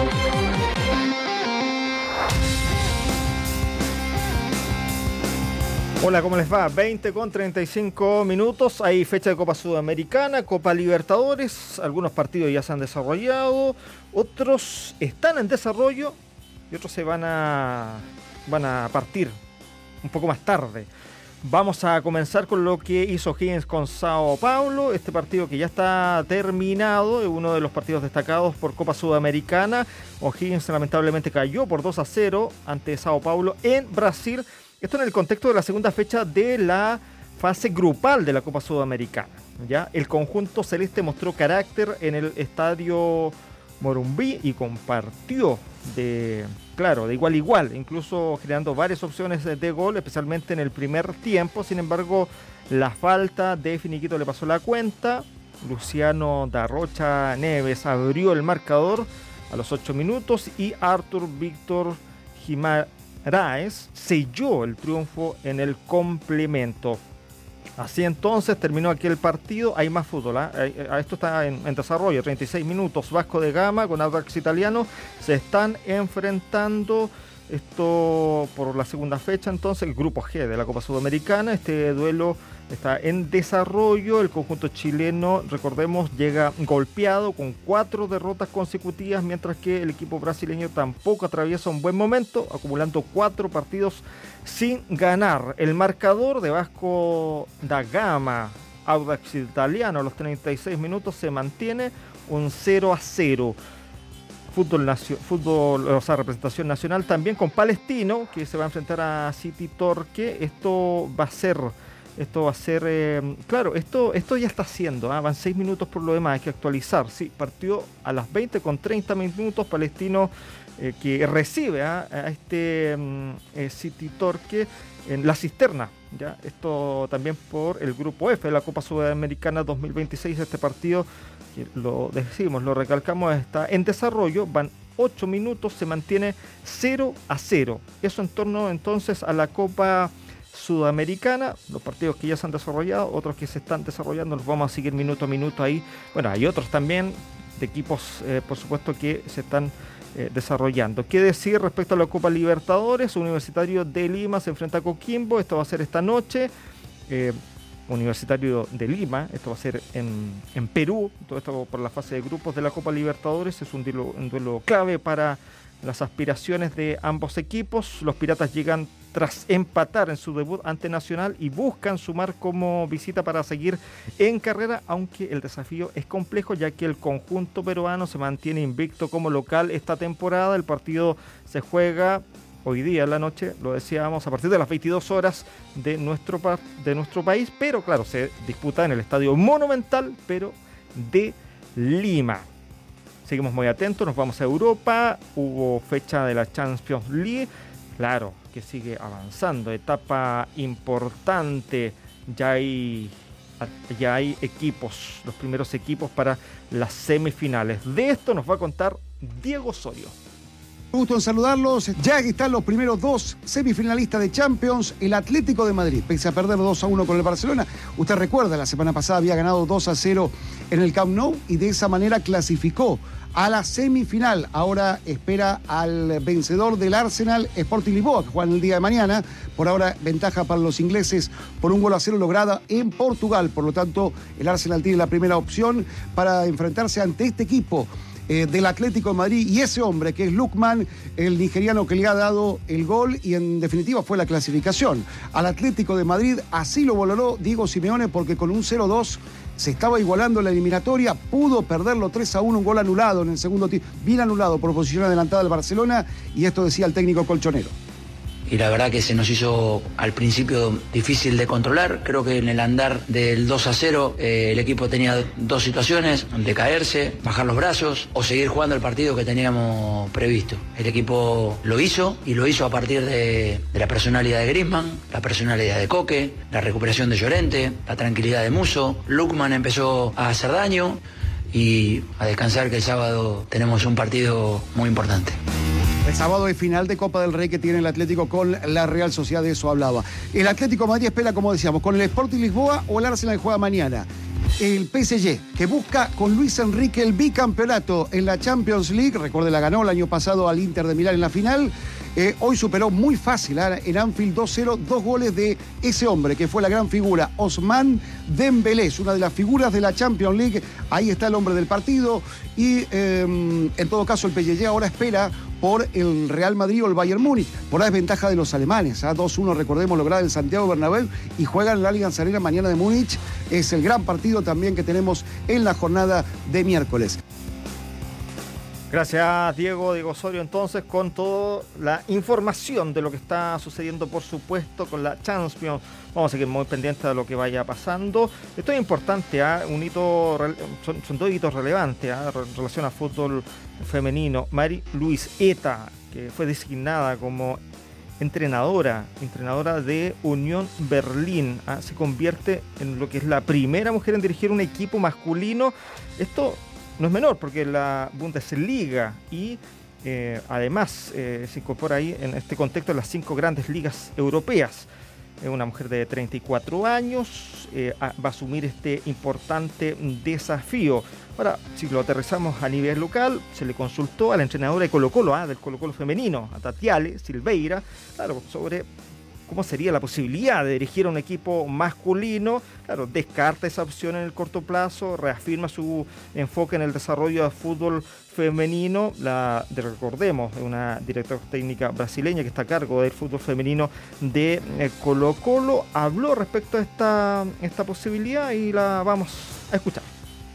Hola, ¿cómo les va? veinte con treinta y cinco minutos. Hay fecha de Copa Sudamericana, Copa Libertadores. Algunos partidos ya se han desarrollado, otros están en desarrollo y otros se van a, van a partir un poco más tarde. Vamos a comenzar con lo que hizo O'Higgins con Sao Paulo. Este partido que ya está terminado es uno de los partidos destacados por Copa Sudamericana. O'Higgins lamentablemente cayó por dos a cero ante Sao Paulo en Brasil. Esto en el contexto de la segunda fecha de la fase grupal de la Copa Sudamericana. ¿Ya? El conjunto celeste mostró carácter en el estadio Morumbi y compartió de, claro, de igual a igual, incluso creando varias opciones de gol, especialmente en el primer tiempo. Sin embargo, la falta de finiquito le pasó la cuenta. Luciano da Rocha Neves abrió el marcador a los ocho minutos y Arthur Víctor Guimaraes selló el triunfo en el complemento. Así entonces terminó aquí el partido. Hay más fútbol, ¿eh? Esto está en, en desarrollo. treinta y seis minutos. Vasco de Gama con Audax Italiano se están enfrentando. Esto por la segunda fecha, entonces, el grupo G de la Copa Sudamericana. Este duelo está en desarrollo. El conjunto chileno, recordemos, llega golpeado con cuatro derrotas consecutivas, mientras que el equipo brasileño tampoco atraviesa un buen momento, acumulando cuatro partidos sin ganar. El marcador de Vasco da Gama, Audax Italiano, a los treinta y seis minutos se mantiene un cero a cero. Fútbol, fútbol, o sea, representación nacional también con Palestino, que se va a enfrentar a City Torque. Esto va a ser, esto va a ser, eh, claro, esto, esto ya está haciendo, ¿eh? Van seis minutos por lo demás, hay que actualizar. Sí, partió a las veinte con treinta minutos, Palestino eh, que recibe ¿eh? a este eh, City Torque en la cisterna. ¿Ya? Esto también por el grupo F de la Copa Sudamericana dos mil veintiséis. Este partido, que lo decimos, lo recalcamos, está en desarrollo, van ocho minutos, se mantiene cero a cero. Eso en torno entonces a la Copa Sudamericana, los partidos que ya se han desarrollado, otros que se están desarrollando, los vamos a seguir minuto a minuto ahí. Bueno, hay otros también de equipos, eh, por supuesto, que se están Eh, desarrollando. ¿Qué decir respecto a la Copa Libertadores? Universitario de Lima se enfrenta a Coquimbo, esto va a ser esta noche. eh, Universitario de Lima, esto va a ser en, en Perú, todo esto por la fase de grupos de la Copa Libertadores. Es un duelo, un duelo clave para las aspiraciones de ambos equipos. Los Piratas llegan tras empatar en su debut ante Nacional y buscan sumar como visita para seguir en carrera, aunque el desafío es complejo, ya que el conjunto peruano se mantiene invicto como local esta temporada. El partido se juega hoy día en la noche, lo decíamos, a partir de las veintidós horas de nuestro, de nuestro país, pero claro, se disputa en el Estadio Monumental, pero de Lima. Seguimos muy atentos, nos vamos a Europa. Hubo fecha de la Champions League, claro, que sigue avanzando, etapa importante. Ya hay, ya hay equipos, los primeros equipos para las semifinales. De esto nos va a contar Diego Osorio. Gusto en saludarlos. Ya están los primeros dos semifinalistas de Champions. El Atlético de Madrid, pese a perder dos a uno con el Barcelona, Usted recuerda, la semana pasada había ganado dos a cero en el Camp Nou y de esa manera clasificó a la semifinal. Ahora espera al vencedor del Arsenal, Sporting Lisboa, que juega el día de mañana. Por ahora, ventaja para los ingleses por un gol a cero lograda en Portugal. Por lo tanto, el Arsenal tiene la primera opción para enfrentarse ante este equipo eh, del Atlético de Madrid y ese hombre que es Lookman, el nigeriano que le ha dado el gol y en definitiva fue la clasificación al Atlético de Madrid. Así lo valoró Diego Simeone, porque con un cero dos se estaba igualando la eliminatoria, pudo perderlo tres a uno, un gol anulado en el segundo tiempo, bien anulado por posición adelantada del Barcelona, y esto decía el técnico colchonero. Y la verdad que se nos hizo al principio difícil de controlar. Creo que en el andar del dos a cero eh, el equipo tenía dos situaciones: de caerse, bajar los brazos o seguir jugando el partido que teníamos previsto. El equipo lo hizo y lo hizo a partir de, de la personalidad de Griezmann, la personalidad de Coque, la recuperación de Llorente, la tranquilidad de Musso. Lookman empezó a hacer daño y a descansar, que el sábado tenemos un partido muy importante. El sábado es final de Copa del Rey que tiene el Atlético con la Real Sociedad, de eso hablaba. El Atlético de Madrid espera, como decíamos, con el Sporting Lisboa o el Arsenal que juega mañana. El P S G, que busca con Luis Enrique el bicampeonato en la Champions League. Recuerde, la ganó el año pasado al Inter de Milán en la final. Eh, hoy superó muy fácil ¿eh? en Anfield dos cero, dos goles de ese hombre que fue la gran figura, Ousmane Dembélé, una de las figuras de la Champions League. Ahí está el hombre del partido y eh, en todo caso el P S G ahora espera por el Real Madrid o el Bayern Múnich. Por la desventaja de los alemanes, ¿eh? dos uno, recordemos, lograda en Santiago Bernabéu, y juegan en la Allianz Arena mañana de Múnich. Es el gran partido también que tenemos en la jornada de miércoles. Gracias, Diego, Diego Osorio, entonces, con toda la información de lo que está sucediendo, por supuesto, con la Champions. Vamos a seguir muy pendientes de lo que vaya pasando. Esto es importante, ¿eh? Un hito, son, son dos hitos relevantes ¿eh? en relación al fútbol femenino. Marie-Louise Eta, que fue designada como entrenadora, entrenadora de Unión Berlín, ¿eh? se convierte en lo que es la primera mujer en dirigir un equipo masculino. Esto no es menor, porque la Bundesliga y eh, además eh, se incorpora ahí en este contexto las cinco grandes ligas europeas. Es una mujer de treinta y cuatro años, eh, a, va a asumir este importante desafío. Ahora, si lo aterrizamos a nivel local, se le consultó a la entrenadora de Colo-Colo, ¿ah? del Colo-Colo femenino, a Tatiale Silveira, claro, sobre cómo sería la posibilidad de dirigir un equipo masculino. Claro, descarta esa opción en el corto plazo, reafirma su enfoque en el desarrollo del fútbol femenino. La, de, recordemos, una directora técnica brasileña que está a cargo del fútbol femenino de eh, Colo-Colo. Habló respecto a esta, esta posibilidad y la vamos a escuchar.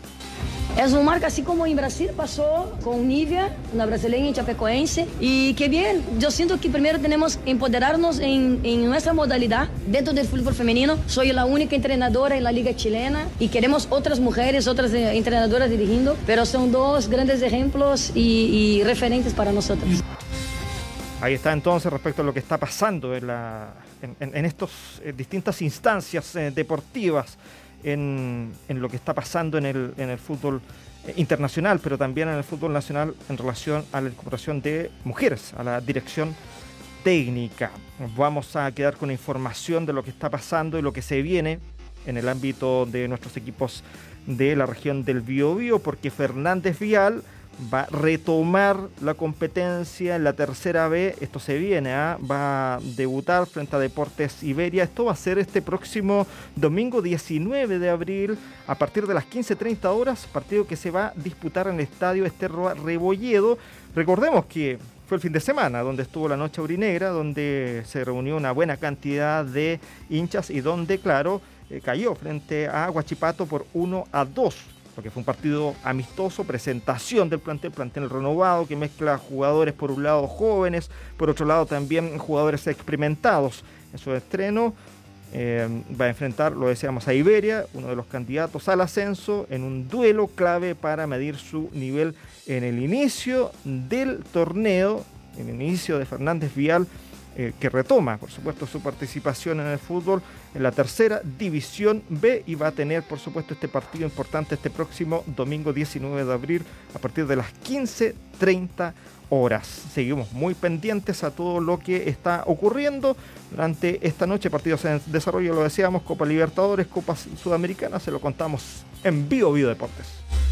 Es una marca así como en Brasil pasó con Nivea, una brasileña y chapecoense. Y qué bien, yo siento que primero tenemos que empoderarnos en, en nuestra modalidad dentro del fútbol femenino. Soy la única entrenadora en la liga chilena y queremos otras mujeres, otras entrenadoras dirigiendo, pero son dos grandes ejemplos y, y referentes para nosotros. Ahí está entonces respecto a lo que está pasando en, la, en, en, en estas eh, distintas instancias eh, deportivas. En, en lo que está pasando en el, en el fútbol eh, internacional, pero también en el fútbol nacional en relación a la incorporación de mujeres a la dirección técnica. Vamos a quedar con información de lo que está pasando y lo que se viene en el ámbito de nuestros equipos de la región del Biobío, porque Fernández Vial va a retomar la competencia en la tercera B. Esto se viene, ¿eh? va a debutar frente a Deportes Iberia. Esto va a ser este próximo domingo diecinueve de abril a partir de las quince treinta horas, partido que se va a disputar en el estadio Esterroa Rebolledo. Recordemos que fue el fin de semana donde estuvo la Noche Aurinegra, donde se reunió una buena cantidad de hinchas y donde, claro, eh, cayó frente a Huachipato por uno a dos. Porque fue un partido amistoso, presentación del plantel, plantel renovado, que mezcla jugadores por un lado jóvenes, por otro lado también jugadores experimentados. En su estreno eh, va a enfrentar, lo decíamos, a Iberia, uno de los candidatos al ascenso, en un duelo clave para medir su nivel en el inicio del torneo, en el inicio de Fernández Vial eh, que retoma, por supuesto, su participación en el fútbol en la tercera división B y va a tener, por supuesto, este partido importante este próximo domingo diecinueve de abril a partir de las quince treinta horas. Seguimos muy pendientes a todo lo que está ocurriendo durante esta noche, partidos en desarrollo, lo decíamos, Copa Libertadores, Copa Sudamericana, se lo contamos en Bio Bio Deportes.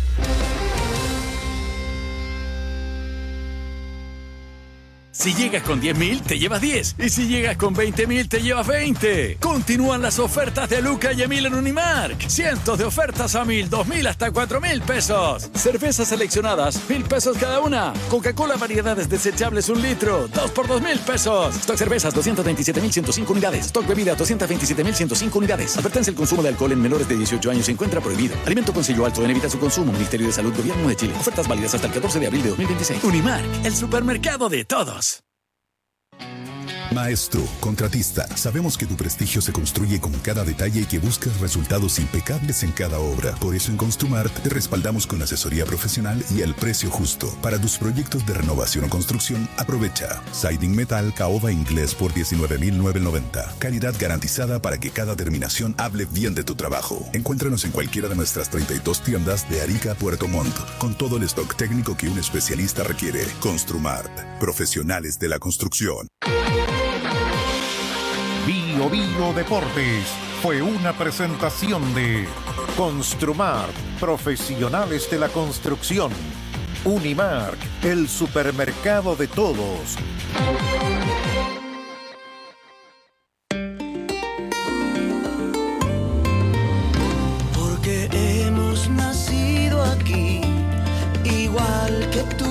Si llegas con diez mil, te llevas diez. Y si llegas con veinte mil, te llevas veinte. Continúan las ofertas de Luca y Emil en Unimark. Cientos de ofertas a mil, dos mil, hasta cuatro mil pesos. Cervezas seleccionadas, mil pesos cada una. Coca-Cola variedades desechables un litro, dos por dos mil pesos. Stock cervezas, doscientas veintisiete mil ciento cinco unidades. Stock bebidas, doscientas veintisiete mil ciento cinco unidades. Advertencia: el consumo de alcohol en menores de dieciocho años se encuentra prohibido. Alimento con sello alto en evita su consumo. Ministerio de Salud, Gobierno de Chile. Ofertas válidas hasta el catorce de abril de dos mil veintiséis. Unimark, el supermercado de todos. Maestro, contratista, sabemos que tu prestigio se construye con cada detalle y que buscas resultados impecables en cada obra. Por eso en Construmart te respaldamos con asesoría profesional y el precio justo. Para tus proyectos de renovación o construcción, aprovecha Siding Metal Caoba Inglés por diecinueve mil novecientos noventa. Calidad garantizada para que cada terminación hable bien de tu trabajo. Encuéntranos en cualquiera de nuestras treinta y dos tiendas de Arica a Puerto Montt, con todo el stock técnico que un especialista requiere. Construmart, profesionales de la construcción. Bio Bio Deportes fue una presentación de Construmart, profesionales de la construcción. Unimark, el supermercado de todos. Porque hemos nacido aquí, igual que tú.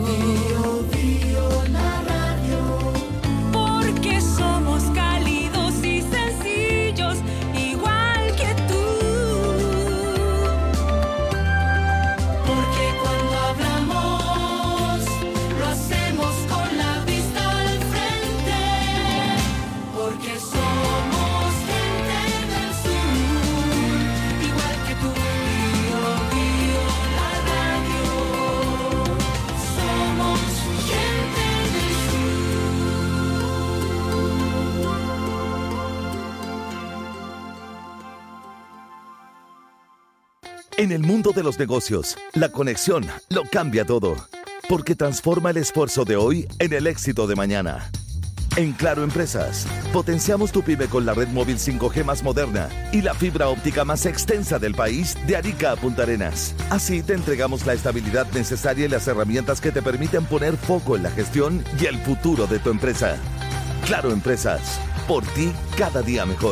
En el mundo de los negocios, la conexión lo cambia todo, porque transforma el esfuerzo de hoy en el éxito de mañana. En Claro Empresas, potenciamos tu pyme con la red móvil cinco G más moderna y la fibra óptica más extensa del país, de Arica a Punta Arenas. Así te entregamos la estabilidad necesaria y las herramientas que te permiten poner foco en la gestión y el futuro de tu empresa. Claro Empresas, por ti cada día mejor.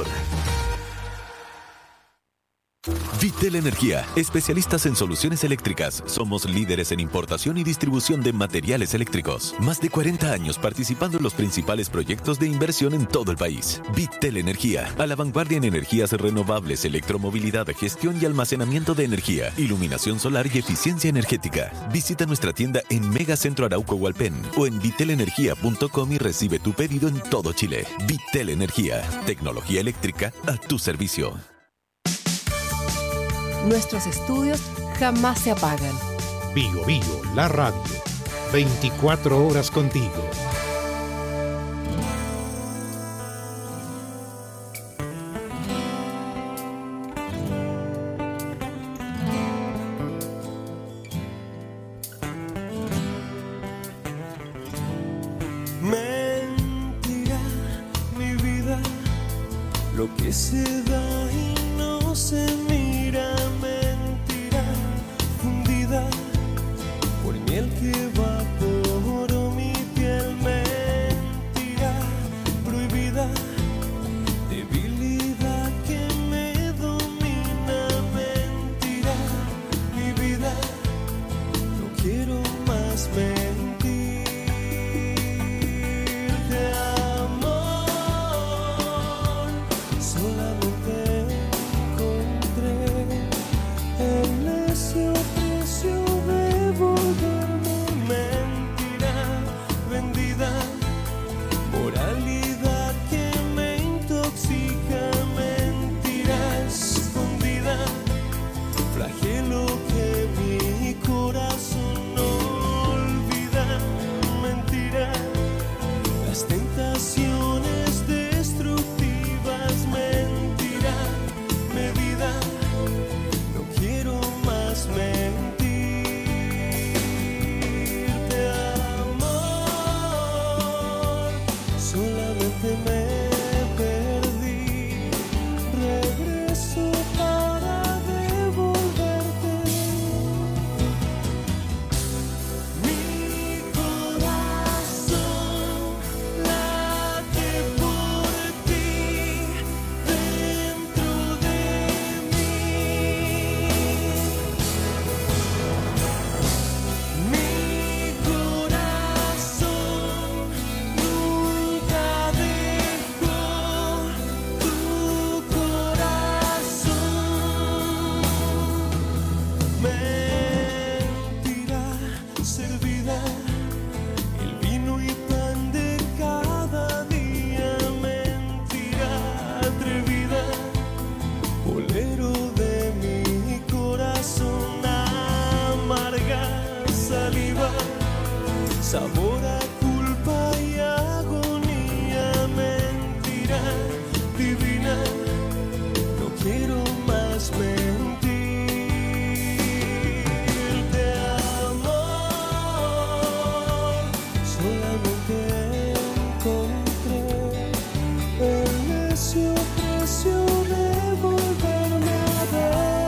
Vitel Energía, especialistas en soluciones eléctricas. Somos líderes en importación y distribución de materiales eléctricos. Más de cuarenta años participando en los principales proyectos de inversión en todo el país. Vitel Energía, a la vanguardia en energías renovables, electromovilidad, gestión y almacenamiento de energía, iluminación solar y eficiencia energética. Visita nuestra tienda en Megacentro Arauco Hualpén o en vitel energía punto com y recibe tu pedido en todo Chile. Vitel Energía, tecnología eléctrica a tu servicio. Nuestros estudios jamás se apagan. Bio Bio, la radio. veinticuatro horas contigo. Mentira, mi vida, lo que se da y no se mira. Mentira, fundida por miel que va por mi piel. Mentira, prohibida, debilidad que me domina. Mentira, mi vida, no quiero más mentir. De amor, solamente solamente encontré el necio precio de volverme a ver.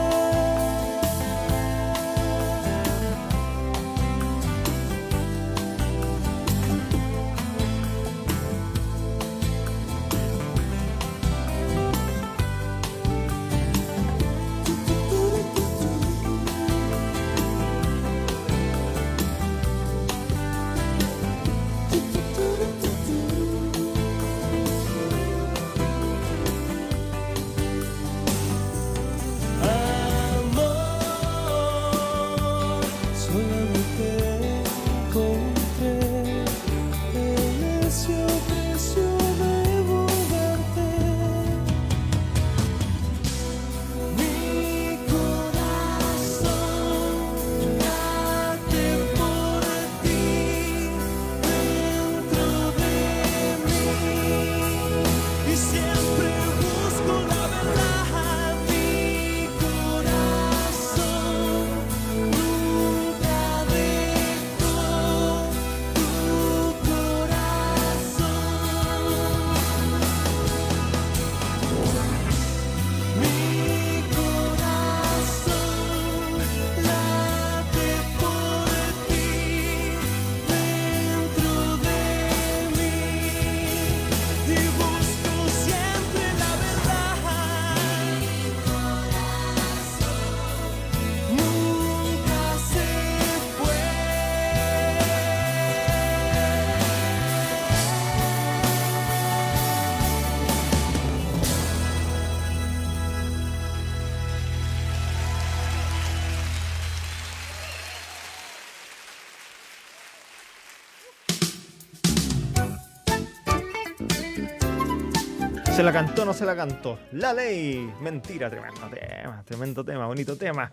¿Se la cantó o no se la cantó? La Ley. Mentira, tremendo tema, tremendo tema, bonito tema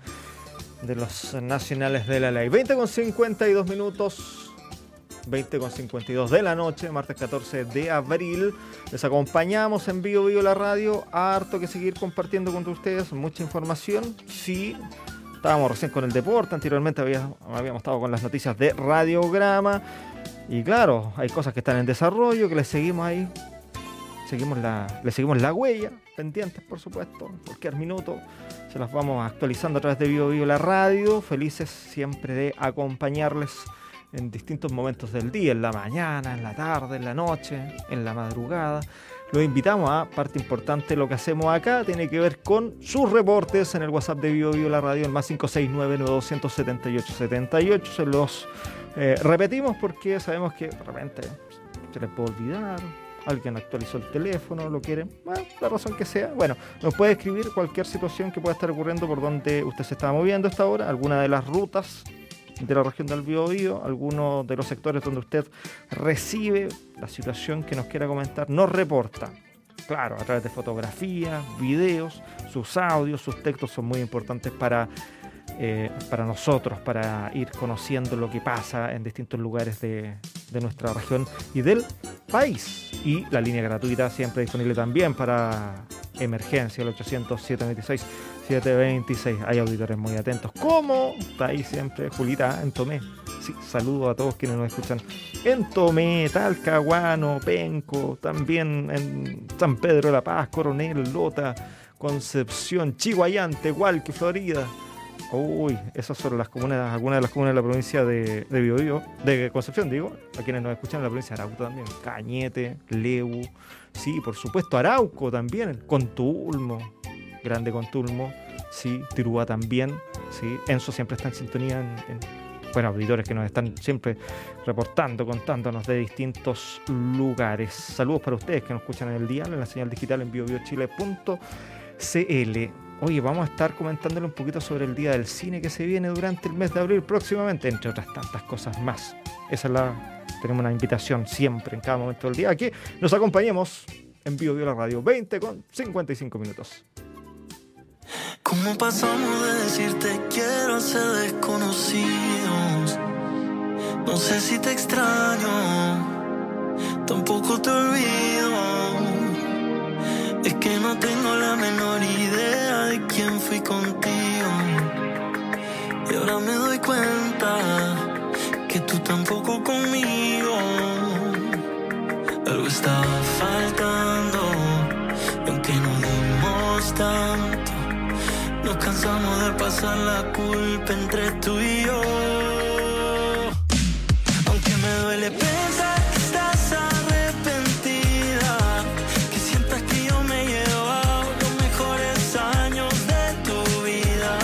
de los nacionales de La Ley. veinte con cincuenta y dos minutos, veinte con cincuenta y dos de la noche, martes catorce de abril. Les acompañamos en Bio Bio la radio. Harto que seguir compartiendo con ustedes, mucha información. Sí, estábamos recién con el deporte, anteriormente había, habíamos estado con las noticias de Radiograma. Y claro, hay cosas que están en desarrollo, que les seguimos ahí. Seguimos la, le seguimos la huella, pendientes por supuesto, cualquier minuto se las vamos actualizando a través de Bio Bio la radio, felices siempre de acompañarles en distintos momentos del día, en la mañana, en la tarde, en la noche, en la madrugada. Los invitamos a parte importante de lo que hacemos acá, tiene que ver con sus reportes en el WhatsApp de Bio Bio la radio, el más cinco seis nueve nueve dos siete ocho siete ocho. Se los eh, repetimos porque sabemos que de repente se les puede olvidar. Alguien actualizó el teléfono, lo quiere, bueno, la razón que sea. Bueno, nos puede escribir cualquier situación que pueda estar ocurriendo por donde usted se está moviendo a esta hora, alguna de las rutas de la región del Biobío, alguno de los sectores donde usted recibe la situación que nos quiera comentar, nos reporta. Claro, a través de fotografías, videos, sus audios, sus textos son muy importantes para, eh, para nosotros, para ir conociendo lo que pasa en distintos lugares de, de nuestra región y del país. Y la línea gratuita siempre disponible también para emergencia, el ochocientos, siete veintiséis, siete veintiséis. Hay auditores muy atentos, como está ahí siempre Julita en Tomé. Sí, saludo a todos quienes nos escuchan en Tomé, Talcahuano, Penco, también en San Pedro de la Paz, Coronel, Lota, Concepción, Chihuayante, Hualqui, Florida. Uy, esas son las comunas, algunas de las comunas de la provincia de, de Biobío, de Concepción, digo, a quienes nos escuchan en la provincia de Arauco también, Cañete, Leu, sí, por supuesto, Arauco también, Contulmo, grande Contulmo, sí, Tirúa también, sí, Enzo siempre está en sintonía, en, en, bueno, auditores que nos están siempre reportando, contándonos de distintos lugares. Saludos para ustedes que nos escuchan en el dial, en la señal digital en biobiochile punto c l. Oye, vamos a estar comentándole un poquito sobre el Día del Cine que se viene durante el mes de abril próximamente, entre otras tantas cosas más. Esa es la... Tenemos una invitación siempre, en cada momento del día, a que nos acompañemos en Bio Bio la radio, veinte con cincuenta y cinco minutos. ¿Cómo pasamos de decirte quiero a ser desconocidos? No sé si te extraño, tampoco te olvido. Es que no tengo la menor idea de quién fui contigo. Y ahora me doy cuenta que tú tampoco conmigo. Algo estaba faltando, y aunque no dimos tanto, nos cansamos de pasar la culpa entre tú y yo. Aunque me duele pensar que estás arrepentida, que sientas que yo me he llevado los mejores años de tu vida.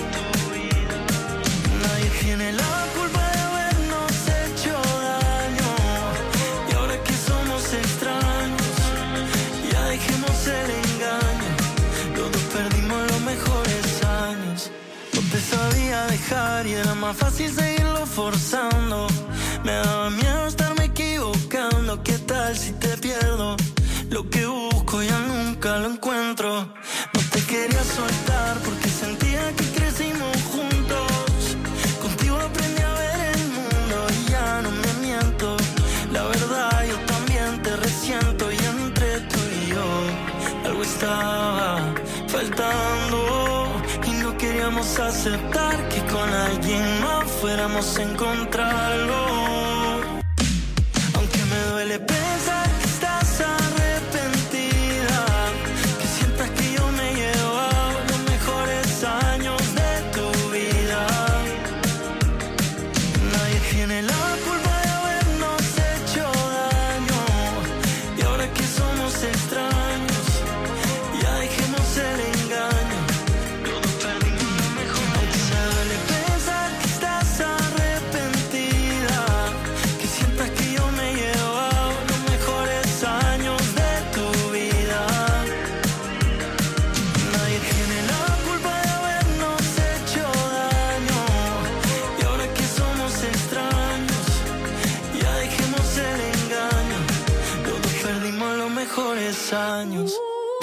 Nadie tiene la culpa de habernos hecho daño, y ahora que somos extraños, ya dejemos el engaño. Los dos perdimos los mejores años. No te sabía dejar y era más fácil seguirlo forzando. Me daba miedo estarme equivocando. ¿Qué tal si te pierdo? Lo que busco ya nunca lo encuentro. No te quería soltar porque sentía que crecimos juntos. Contigo aprendí a ver el mundo y ya no me miento. La verdad yo también te resiento, y entre tú y yo algo estaba faltando, y no queríamos aceptar que con alguien más fuéramos a encontrarlo. Aunque me duele pensar que estás arrepentida, que sientas que yo me he llevado los mejores años de tu vida. Nadie tiene la culpa de habernos hecho daño, y ahora que somos extraños, ya dejemos el engaño. Todos perdimos lo mejor. Aunque me duele pensar que estás arrepentida, que sientas que yo me he llevado los mejores años de tu vida. Nadie tiene la culpa de habernos hecho daño, y ahora que somos extraños, ya dejemos el engaño. Todos perdimos los mejores años.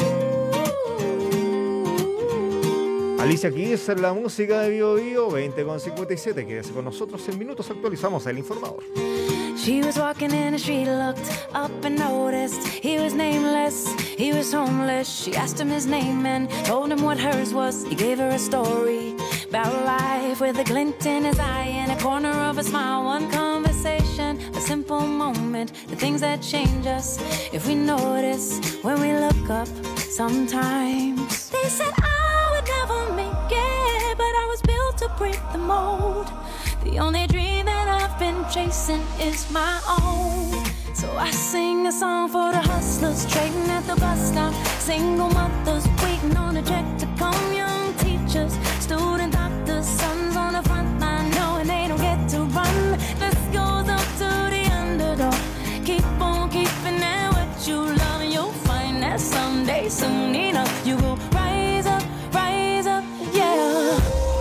Alicia Keys en la música de Bio Bio, veinte con cincuenta y siete. Quédese con nosotros, en minutos actualizamos el informador. She was walking in the street, looked up and noticed he was nameless, he was homeless. She asked him his name and told him what hers was. He gave her a story about life with a glint in his eye and a corner of a smile. One conversation, a simple moment, the things that change us if we notice when we look up sometimes. They said I would never make it, but I was built to break the mold. The only dream that I've been chasing is my own. So I sing a song for the hustlers trading at the bus stop, single mothers waiting on a check to come, young teachers, student doctors, sons on the front line knowing they don't get to run. This goes up to the underdog. Keep on keeping at what you love, and you'll find that someday, soon enough, you will rise up, rise up, yeah.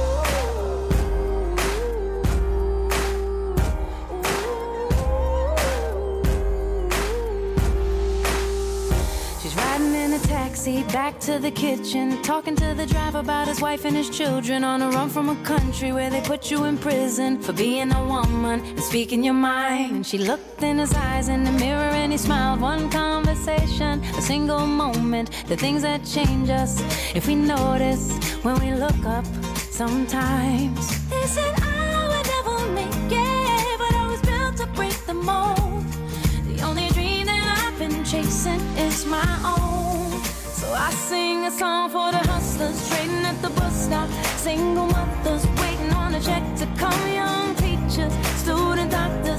Taxi back to the kitchen, talking to the driver about his wife and his children, on a run from a country where they put you in prison for being a woman and speaking your mind. And she looked in his eyes in the mirror and he smiled. One conversation, a single moment, the things that change us if we notice when we look up sometimes. They said I would never make it, but I was built to break the mold. The only dream that I've been chasing is my own. So I sing a song for the hustlers trading at the bus stop, single mothers waiting on a check to come, young teachers, student doctors,